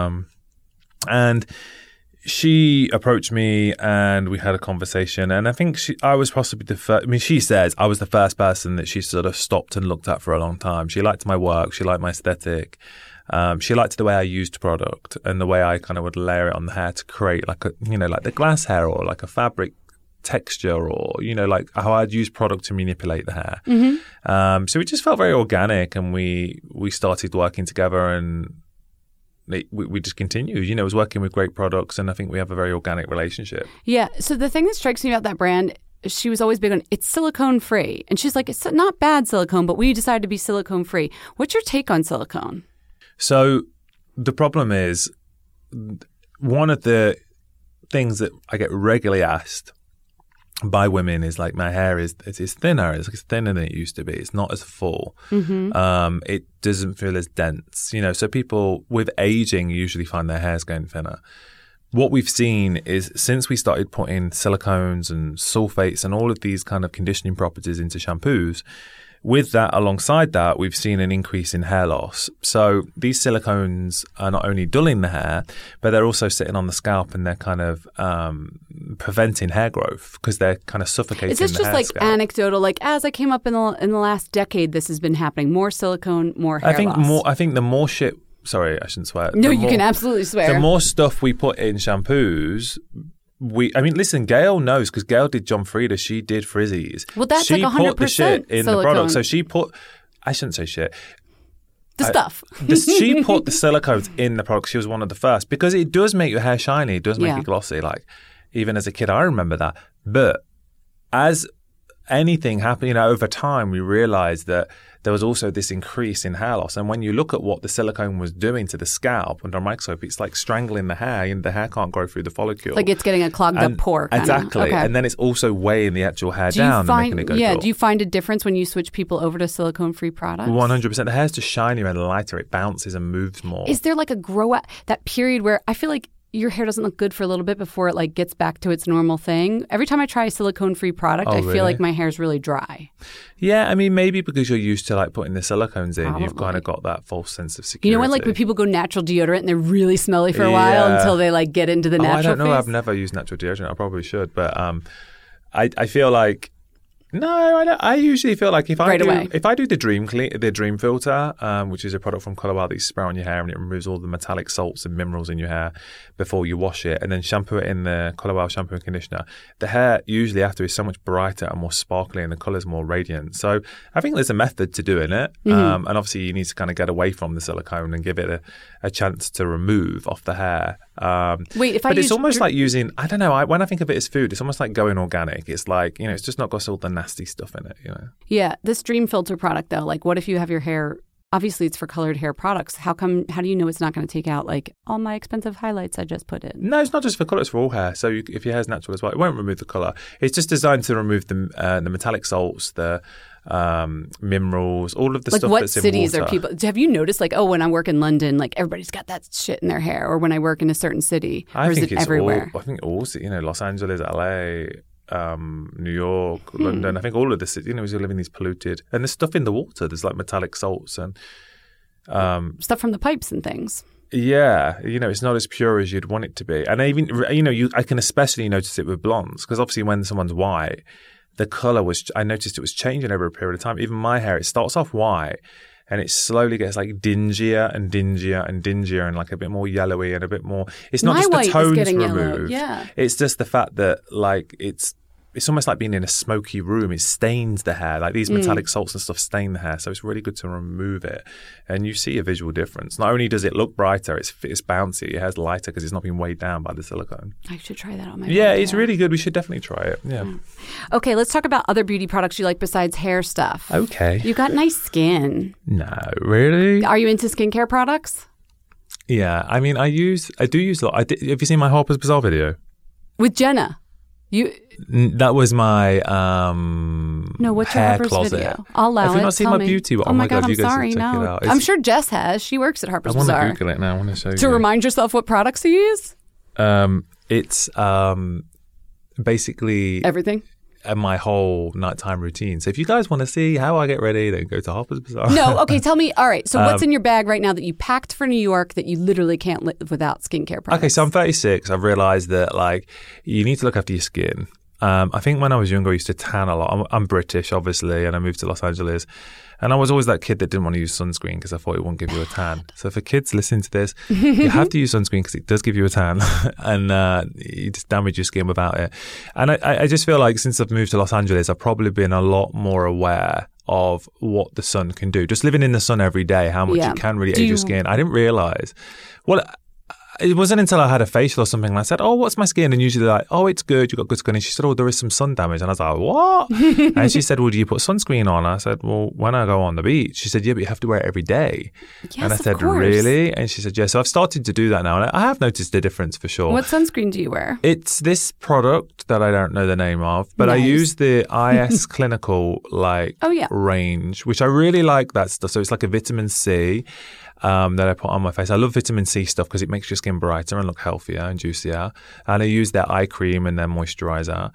And she approached me and we had a conversation. And I think I was possibly the first. I mean, she says I was the first person that she sort of stopped and looked at for a long time. She liked my work. She liked my aesthetic. She liked the way I used product and the way I kind of would layer it on the hair to create like the glass hair or like a fabric texture or, like how I'd use product to manipulate the hair. Mm-hmm. So it just felt very organic and we started working together and we just continued. I was working with great products and I think we have a very organic relationship. Yeah. So the thing that strikes me about that brand, she was always big on it's silicone free. And she's like, it's not bad silicone, but we decided to be silicone free. What's your take on silicone? So the problem is one of the things that I get regularly asked by women is like my hair is thinner. It's thinner than it used to be. It's not as full. Mm-hmm. It doesn't feel as dense. So people with aging usually find their hair's getting thinner. What we've seen is since we started putting silicones and sulfates and all of these kind of conditioning properties into shampoos, with that, alongside that, we've seen an increase in hair loss. So these silicones are not only dulling the hair, but they're also sitting on the scalp and they're kind of preventing hair growth because they're kind of suffocating the hair. Is this just like scalp. anecdotal? Like as I came up in the last decade, this has been happening. More silicone, more hair loss. I think the more shit. Sorry, I shouldn't swear. No, you can absolutely swear. The more stuff we put in shampoos. Listen, Gail knows because Gail did John Frieda. She did frizzies. Well, that's she like 100% put the shit in silicone. the product. So she put, I shouldn't say shit. Stuff. She put the silicones in the product. She was one of the first because it does make your hair shiny. It does make it glossy. Like even as a kid, I remember that. But as anything happened, over time, we realized that there was also this increase in hair loss. And when you look at what the silicone was doing to the scalp under a microscope, it's like strangling the hair and the hair can't grow through the follicle. Like it's getting a clogged up pore. Kinda. Exactly. Okay. And then it's also weighing the actual hair down and making it go dull. Do you find a difference when you switch people over to silicone-free products? 100%. The hair's just shinier and lighter. It bounces and moves more. Is there like a grow out, that period where I feel like your hair doesn't look good for a little bit before it like gets back to its normal thing? Every time I try a silicone-free product, I feel like my hair's really dry. Yeah, maybe because you're used to like putting the silicones in, you've kind of got that false sense of security. You know when like when people go natural deodorant and they're really smelly for a while until they like get into the natural I don't know. phase? I've never used natural deodorant. I probably should, but I feel like no, I don't. I usually feel like if I do the Dream Filter, which is a product from Color Wow that you spray on your hair and it removes all the metallic salts and minerals in your hair before you wash it, and then shampoo it in the Color Wow shampoo and conditioner, the hair usually after is so much brighter and more sparkly and the color's more radiant. So I think there's a method to doing it, and obviously you need to kind of get away from the silicone and give it a chance to remove off the hair. But it's almost like using, I don't know, when I think of it as food, it's almost like going organic. It's like, it's just not got all the nasty stuff in it, Yeah, this Dream Filter product though, like what if you have your hair, obviously it's for colored hair products. How do you know it's not going to take out like all my expensive highlights I just put in? No, it's not just for color, it's for all hair. So if your hair's natural as well, it won't remove the color. It's just designed to remove the metallic salts, the minerals, all of the like stuff that's in water. Like what cities are people? Have you noticed like, when I work in London, like everybody's got that shit in their hair, or when I work in a certain city, or is it everywhere? I think all, Los Angeles, LA, New York, London. I think all of the cities, we live in these polluted, and there's stuff in the water. There's like metallic salts and stuff from the pipes and things. Yeah, it's not as pure as you'd want it to be. And even, I can especially notice it with blondes because obviously when someone's white, the color I noticed it was changing over a period of time. Even my hair, it starts off white and it slowly gets like dingier and dingier and dingier and like a bit more yellowy and a bit more. It's not just the tones removed. Yeah. It's just the fact that like it's it's almost like being in a smoky room. It stains the hair. Like these metallic salts and stuff stain the hair. So it's really good to remove it. And you see a visual difference. Not only does it look brighter, it's bouncy. Your hair's lighter because it's not been weighed down by the silicone. I should try that on my Yeah, hair. it's really good. We should definitely try it. Yeah. Okay, let's talk about other beauty products you like besides hair stuff. Okay. You got nice skin. No, really? Are you into skincare products? Yeah. I mean, I do use a lot. Have you seen my Harper's Bazaar video? With Jenna. That was my No, what's your hair Harper's closet. video? I'll allow it. Have you not seen Tell my me. beauty? Oh my God, you I'm guys sorry. should check No, it out. I'm sure Jess has. She works at Harper's I want Bazaar. to Google it now. I want to show you. To remind yourself what products you use? It's basically Everything? my whole nighttime routine. So if you guys want to see how I get ready, then go to Harper's Bazaar. No, okay, tell me. All right, so what's in your bag right now that you packed for New York that you literally can't live without skincare products? Okay, so I'm 36. I've realized that like you need to look after your skin. I think when I was younger, I used to tan a lot. I'm British, obviously, and I moved to Los Angeles. And I was always that kid that didn't want to use sunscreen because I thought it wouldn't give you a tan. So for kids listening to this, you have to use sunscreen because it does give you a tan and you just damage your skin without it. And I just feel like since I've moved to Los Angeles, I've probably been a lot more aware of what the sun can do. Just living in the sun every day, how much it can really age your skin. I didn't realize. Well, it wasn't until I had a facial or something and I said, oh, what's my skin? And usually they're like, oh, it's good. You've got good skin. And she said, oh, there is some sun damage. And I was like, what? And she said, well, do you put sunscreen on? I said, well, when I go on the beach. She said, yeah, but you have to wear it every day. Yes, and I said, of course. really? And she said, yeah. So I've started to do that now. And I have noticed a difference for sure. What sunscreen do you wear? It's this product that I don't know the name of, but I Nice. use the IS Clinical range, which I really like that stuff. So it's like a vitamin C that I put on my face. I love vitamin C stuff because it makes your skin brighter and look healthier and juicier. And I use their eye cream and their moisturizer.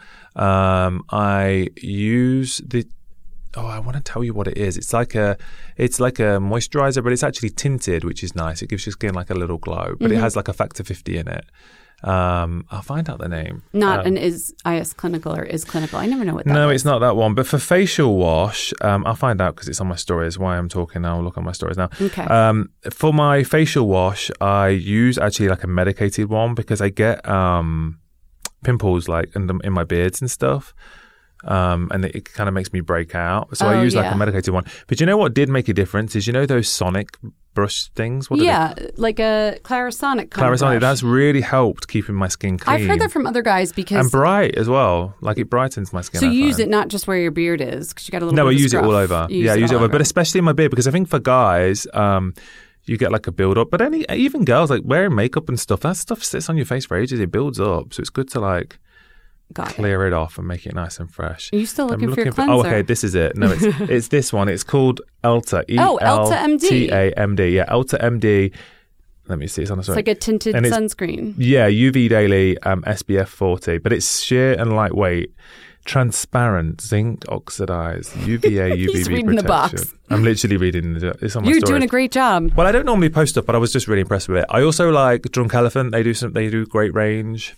I use the I want to tell you what it is. It's like a moisturizer, but it's actually tinted, which is nice. It gives your skin like a little glow, but it has like a factor 50 in it. I'll find out the name. Not an is clinical or is clinical. I never know what that No, is. it's not that one. But for facial wash, I'll find out because it's on my stories. Why I'm talking now. I'll look at my stories now. Okay. For my facial wash, I use actually like a medicated one because I get pimples like in my beards and stuff. And it kind of makes me break out. So I use like a medicated one. But you know what did make a difference is, you know, those Sonic brush things? What are they? Like a Clarisonic kind of Clarisonic, brush. that's really helped keeping my skin clean. I've heard that from other guys because... And bright as well. Like it brightens my skin. So I you use find. it not just where your beard is because you got a little No, bit I of a use it all scruff. over. You I use it all over. But over. especially in my beard because I think for guys... you get like a build up, but even girls like wearing makeup and stuff, that stuff sits on your face for ages. It builds up, so it's good to like clear it off and make it nice and fresh. Are you still looking for your Oh, cleanser? okay, this is it. No, it's this one. It's called Elta. Elta MD. ELTA-MD. Yeah, Elta MD. Let me see. It's on the It's like a tinted And it's- sunscreen. Yeah, UV daily, SPF 40, but it's sheer and lightweight. Transparent, zinc oxidized, UVA, UVB He's reading protection. the box. I'm literally reading it's on my You're stories. doing a great job. Well, I don't normally post stuff, but I was just really impressed with it. I also like Drunk Elephant. They do great range.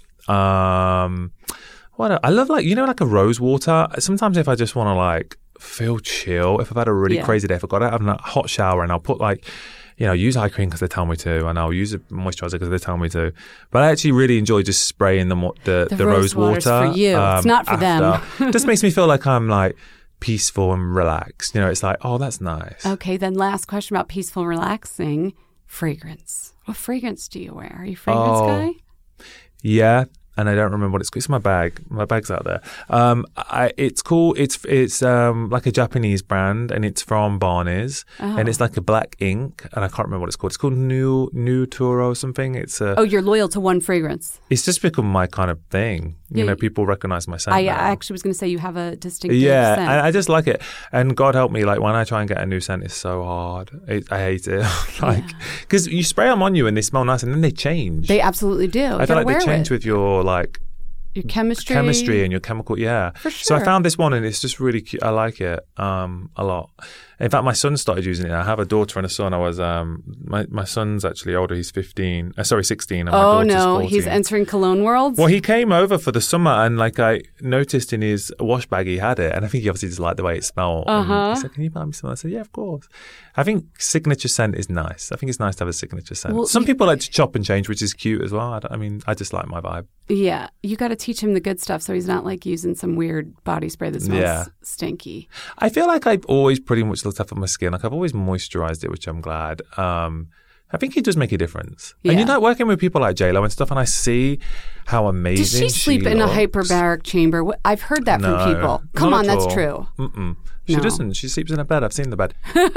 I love like a rose water. Sometimes if I just want to like feel chill, if I've had a really crazy day, if I've got to have a hot shower and I'll put like, use eye cream because they tell me to, and I'll use a moisturizer because they tell me to. But I actually really enjoy just spraying the rose water's water. for you. It's not for them. It just makes me feel like I'm like peaceful and relaxed. It's like, oh, that's nice. Okay, then last question about peaceful, relaxing. Fragrance. What fragrance do you wear? Are you a fragrance guy? Yeah. And I don't remember what it's called. It's my bag. My bag's out there. It's cool. It's like a Japanese brand, and it's from Barney's, and it's like a black ink, and I can't remember what it's called. It's called New Toro or something. It's you're loyal to one fragrance. It's just become my kind of thing. People recognize my scent. I now. actually was going to say you have a distinctive Yeah, scent. and I just like it. And God help me, like when I try and get a new scent, it's so hard. I hate it. Because you spray them on you and they smell nice, and then they change. They absolutely do. I feel like they change with your your chemistry and your chemical, yeah. For sure. So I found this one and it's just really cute. I like it a lot. In fact, my son started using it. I have a daughter and a son. I was my son's actually older. He's 16. And my daughter's 14. He's entering cologne world. Well, he came over for the summer, and like I noticed in his wash bag he had it, and I think he obviously just liked the way it smelled. He said, "Can you buy me some?" I said, "Yeah, of course." I think signature scent is nice. I think it's nice to have a signature scent. Well, some people like to chop and change, which is cute as well. I just like my vibe. Yeah, you got to teach him the good stuff so he's not like using some weird body spray that smells stinky. I feel like I've always pretty much looked after my skin. Like I've always moisturized it, which I'm glad. I think it does make a difference. Yeah. And you know, working with people like JLo and stuff, and I see how amazing she looks. Does she sleep in a hyperbaric chamber? I've heard that from people. Come on, that's true. She doesn't. She sleeps in a bed. I've seen the bed.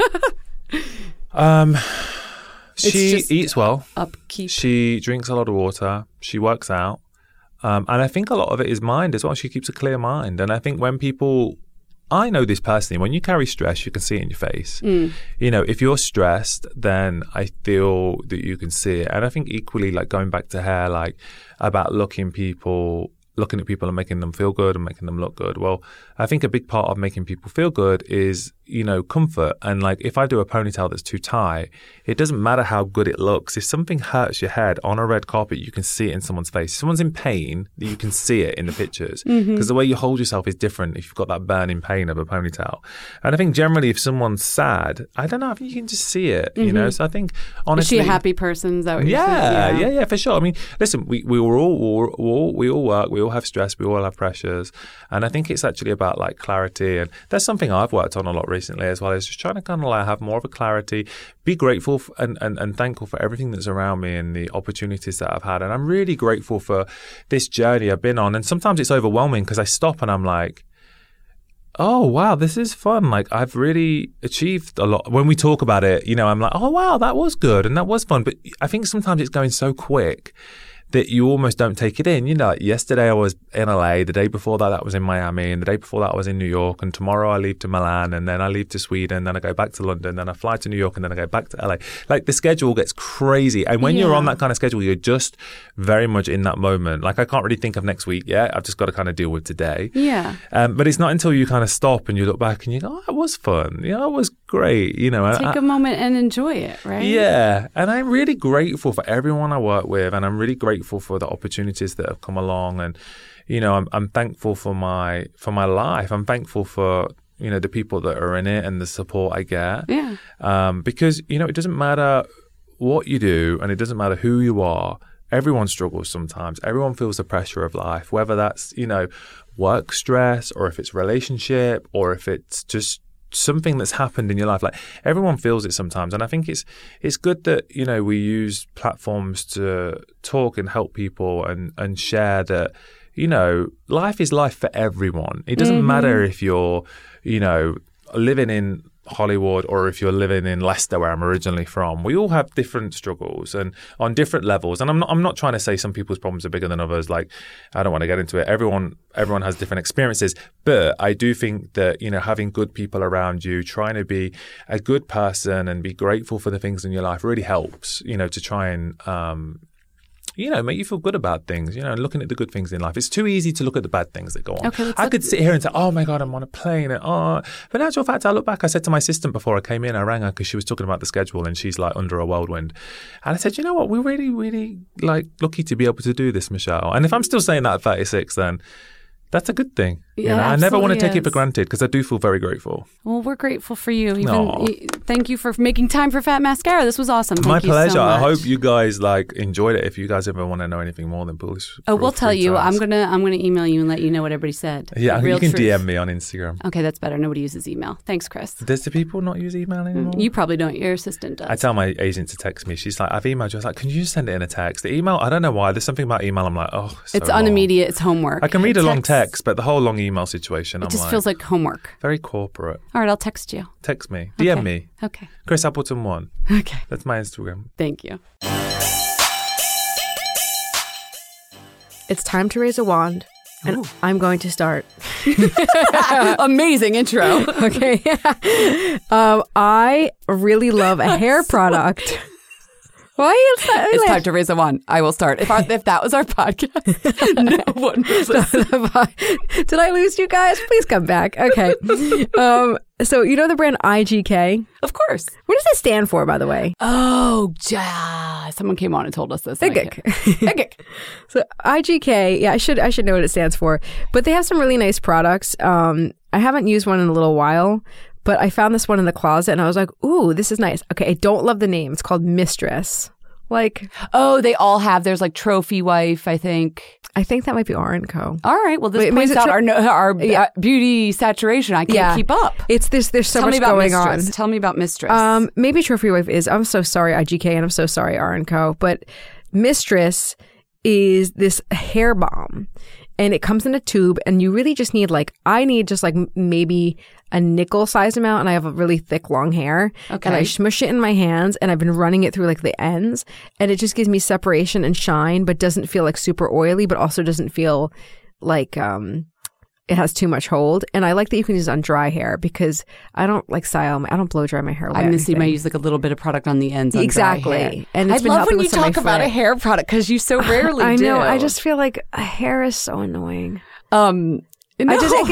She eats well. Upkeep. She drinks a lot of water. She works out. And I think a lot of it is mind as well. She keeps a clear mind. And I think when people... I know this personally. When you carry stress, you can see it in your face. You know, if you're stressed, then I feel that you can see it. And I think equally, like going back to hair, like about looking at people and making them feel good and making them look good. Well, I think a big part of making people feel good is, you know, comfort. And like if I do a ponytail that's too tight, it doesn't matter how good it looks. If something hurts your head on a red carpet, you can see it in someone's face. If someone's in pain, you can see it in the pictures because the way you hold yourself is different if you've got that burning pain of a ponytail. And I think generally if someone's sad, I don't know, I think you can just see it, you know? So I think honestly... Is she a happy person? Is that what you're saying? Yeah, for sure. I mean, listen, we all work, we all have stress, we all have pressures. And I think it's actually about like clarity. And that's something I've worked on a lot recently as well, is just trying to kind of like have more of a clarity, be grateful and thankful for everything that's around me and the opportunities that I've had. And I'm really grateful for this journey I've been on. And sometimes it's overwhelming because I stop and I'm like, oh, wow, this is fun. Like, I've really achieved a lot. When we talk about it, you know, I'm like, oh, wow, that was good and that was fun. But I think sometimes it's going so quick that you almost don't take it in. You know, like yesterday I was in LA, the day before that I was in Miami, and the day before that I was in New York, and tomorrow I leave to Milan, and then I leave to Sweden, then I go back to London, then I fly to New York, and then I go back to LA. Like the schedule gets crazy. And when you're on that kind of schedule, you're just very much in that moment. Like I can't really think of next week yet. I've just got to kind of deal with today. Yeah. But it's not until you kind of stop and you look back and you go, oh, it was fun. You know, it was great. You know, take a moment and enjoy it, right? Yeah. And I'm really grateful for everyone I work with, and I'm really grateful for the opportunities that have come along. And you know, I'm thankful for my life. I'm thankful for, you know, the people that are in it and the support I get. Yeah. Because, you know, it doesn't matter what you do and it doesn't matter who you are. Everyone struggles sometimes. Everyone feels the pressure of life, whether that's, you know, work stress or if it's relationship or if it's just something that's happened in your life. Like everyone feels it sometimes. And I think it's good that, you know, we use platforms to talk and help people and share that, you know, life is life for everyone. It doesn't matter if you're, you know, living in Hollywood or if you're living in Leicester, where I'm originally from. We all have different struggles and on different levels. And I'm not trying to say some people's problems are bigger than others. Like, I don't want to get into it. Everyone has different experiences. But I do think that, you know, having good people around you, trying to be a good person and be grateful for the things in your life really helps, you know, to try and you know, make you feel good about things, you know, and looking at the good things in life. It's too easy to look at the bad things that go on. Okay, I could sit here and say, oh my God, I'm on a plane. And, but in actual fact, I look back, I said to my assistant before I came in, I rang her because she was talking about the schedule and she's like under a whirlwind. And I said, you know what, we're really, really like lucky to be able to do this, Michelle. And if I'm still saying that at 36, then that's a good thing. Yeah, you know? I never want to take it for granted because I do feel very grateful. Well, we're grateful for you. Thank you for making time for Fat Mascara. This was awesome. Thank My you pleasure. So much. I hope you guys like enjoyed it. If you guys ever want to know anything more, then please. We'll tell you. I'm gonna email you and let you know what everybody said. Yeah, you can DM me on Instagram. Okay, that's better. Nobody uses email. Thanks, Chris. Does the people not use email anymore? You probably don't. Your assistant does. I tell my agent to text me. She's like, I've emailed you. I was like, can you just send it in a text? The email, I don't know why. There's something about email. I'm like, it's unimmediate. It's homework. I can read a long text, but the whole long email situation, it just feels like homework. Very corporate. All right, I'll text you. Text me. DM me. Okay. Chris Appleton 1. Okay. That's my Instagram. Thank you. It's time to raise a wand, and I'm going to start. Amazing intro. Okay. I really love a hair product. Why are you It's time to raise a wand. I will start. If that was our podcast, no one would listen. Did I lose you guys? Please come back. Okay. So you know the brand IGK? Of course. What does that stand for, by the way? Oh, yeah. Someone came on and told us this. Igic. So IGK, yeah, I should know what it stands for. But they have some really nice products. I haven't used one in a little while, but I found this one in the closet and I was like, ooh, this is nice. Okay, I don't love the name. It's called Mistress. Like, oh, they all have. There's like Trophy Wife, I think. I think that might be R&Co. All right. Well, this points out our beauty saturation. I can't keep up. There's so much going on. Tell me about Mistress. Maybe Trophy Wife is. I'm so sorry, IGK, and I'm so sorry, R&Co. But Mistress is this hair balm. And it comes in a tube, and you really just need I need just maybe a nickel-sized amount, and I have a really thick, long hair. Okay. And I smush it in my hands, and I've been running it through the ends, and it just gives me separation and shine, but doesn't feel super oily, but also doesn't feel like it has too much hold. And I like that you can use it on dry hair because I don't style. I don't blow dry my hair. I'm Missy. I use a little bit of product on the ends. On dry hair. And I love when you talk about a hair product because you so rarely do. I know. I just feel like hair is so annoying. No.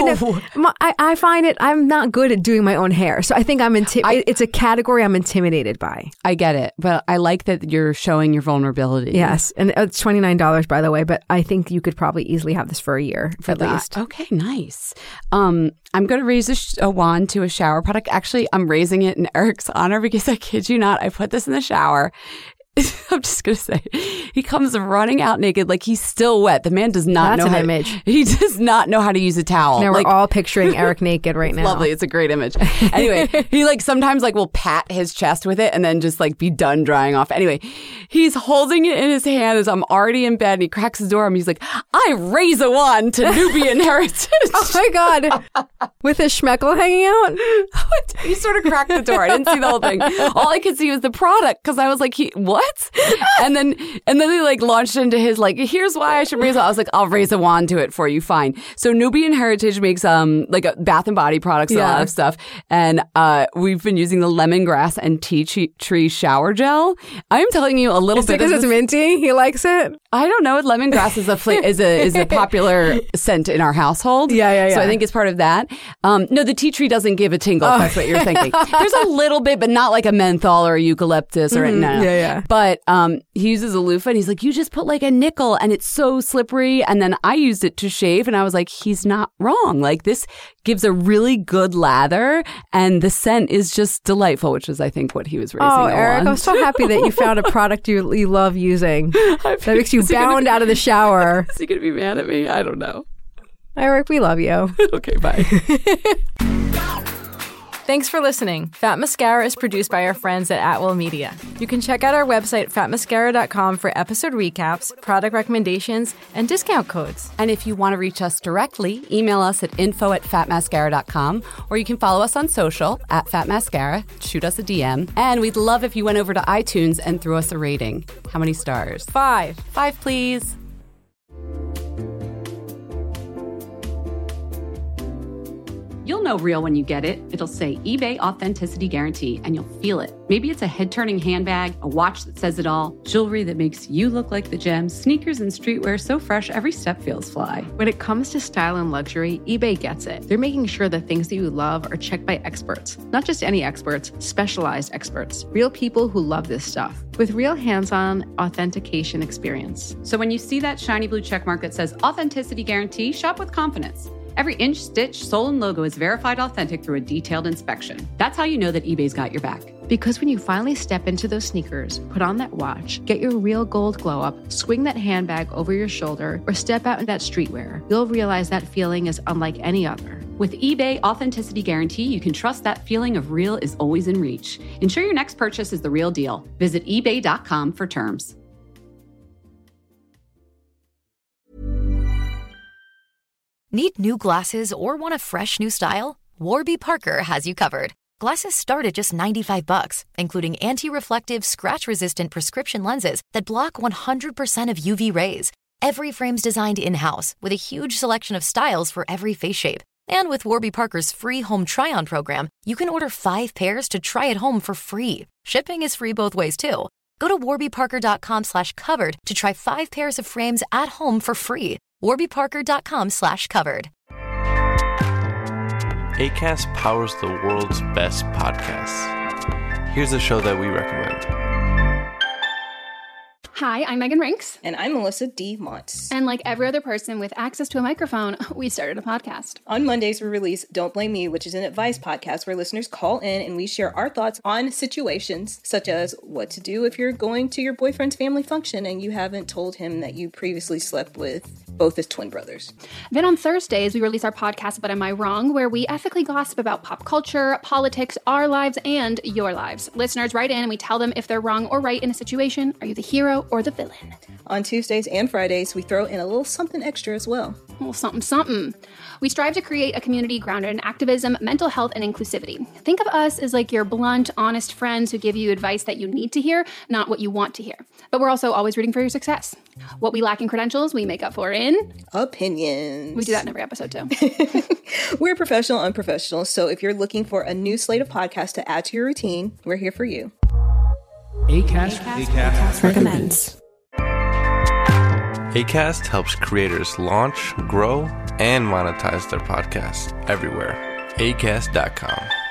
I find it. I'm not good at doing my own hair, so I think it's a category I'm intimidated by. I get it, but I like that you're showing your vulnerability. Yes, and it's $29, by the way. But I think you could probably easily have this for a year at least. Okay, nice. I'm going to raise a wand to a shower product. Actually, I'm raising it in Eric's honor because I kid you not, I put this in the shower. I'm just going to say, he comes running out naked like he's still wet. The man does not know He does not know how to use a towel. Now we're all picturing Eric naked right now. Lovely. It's a great image. Anyway, he sometimes will pat his chest with it and then just be done drying off. Anyway, he's holding it in his hand as I'm already in bed and he cracks his door and he's like, I raise a wand to Nubian heritage. Oh my God. With his schmeckle hanging out? He sort of cracked the door. I didn't see the whole thing. All I could see was the product because I was like, what? And then they launched into his here's why I should raise it. I was like, I'll raise a wand to it for you. Fine. So Nubian Heritage makes a Bath and Body products and a lot of stuff. And we've been using the lemongrass and tea tree shower gel. I am telling you a little bit because it's minty. He likes it. I don't know. Lemongrass is a popular scent in our household. Yeah. So I think it's part of that. No, the tea tree doesn't give a tingle. If that's what you're thinking. There's a little bit, but not like a menthol or a eucalyptus or no. Yeah. But he uses a loofah and he's like, you just put a nickel and it's so slippery. And then I used it to shave and I was like, he's not wrong. This gives a really good lather and the scent is just delightful, which is, I think, what he was raising. Oh, Eric, I'm so happy that you found a product you love using that makes you bound out of the shower. Is he going to be mad at me? I don't know. Eric, we love you. Okay, bye. Thanks for listening. Fat Mascara is produced by our friends at Atwell Media. You can check out our website, fatmascara.com, for episode recaps, product recommendations, and discount codes. And if you want to reach us directly, email us at info@fatmascara.com, or you can follow us on social @fatmascara, shoot us a DM, and we'd love if you went over to iTunes and threw us a rating. How many stars? 5. 5, please. You'll know real when you get it. It'll say eBay Authenticity Guarantee, and you'll feel it. Maybe it's a head-turning handbag, a watch that says it all, jewelry that makes you look like the gem, sneakers and streetwear so fresh every step feels fly. When it comes to style and luxury, eBay gets it. They're making sure the things that you love are checked by experts. Not just any experts, specialized experts. Real people who love this stuff. With real hands-on authentication experience. So when you see that shiny blue checkmark that says Authenticity Guarantee, shop with confidence. Every inch, stitch, sole, and logo is verified authentic through a detailed inspection. That's how you know that eBay's got your back. Because when you finally step into those sneakers, put on that watch, get your real gold glow up, swing that handbag over your shoulder, or step out in that streetwear, you'll realize that feeling is unlike any other. With eBay Authenticity Guarantee, you can trust that feeling of real is always in reach. Ensure your next purchase is the real deal. Visit ebay.com for terms. Need new glasses or want a fresh new style? Warby Parker has you covered. Glasses start at just $95, including anti-reflective, scratch-resistant prescription lenses that block 100% of UV rays. Every frame's designed in-house with a huge selection of styles for every face shape. And with Warby Parker's free home try-on program, you can order 5 pairs to try at home for free. Shipping is free both ways, too. Go to warbyparker.com/covered to try 5 pairs of frames at home for free. warbyparker.com/covered. Acast powers the world's best podcasts. Here's a show that we recommend. Hi, I'm Megan Rinks. And I'm Melissa D. Montz. And like every other person with access to a microphone, we started a podcast. On Mondays, we release Don't Blame Me, which is an advice podcast where listeners call in and we share our thoughts on situations such as what to do if you're going to your boyfriend's family function and you haven't told him that you previously slept with both his twin brothers. Then on Thursdays, we release our podcast, But Am I Wrong?, where we ethically gossip about pop culture, politics, our lives, and your lives. Listeners write in and we tell them if they're wrong or right in a situation. Are you the hero or the villain? On Tuesdays and Fridays, we throw in a little something extra as well. A little something, something. We strive to create a community grounded in activism, mental health, and inclusivity. Think of us as like your blunt, honest friends who give you advice that you need to hear, not what you want to hear. But we're also always rooting for your success. What we lack in credentials, we make up for in opinions. We do that in every episode too. We're professional, unprofessional. So if you're looking for a new slate of podcasts to add to your routine, we're here for you. Acast recommends. Acast helps creators launch, grow, and monetize their podcasts everywhere. Acast.com.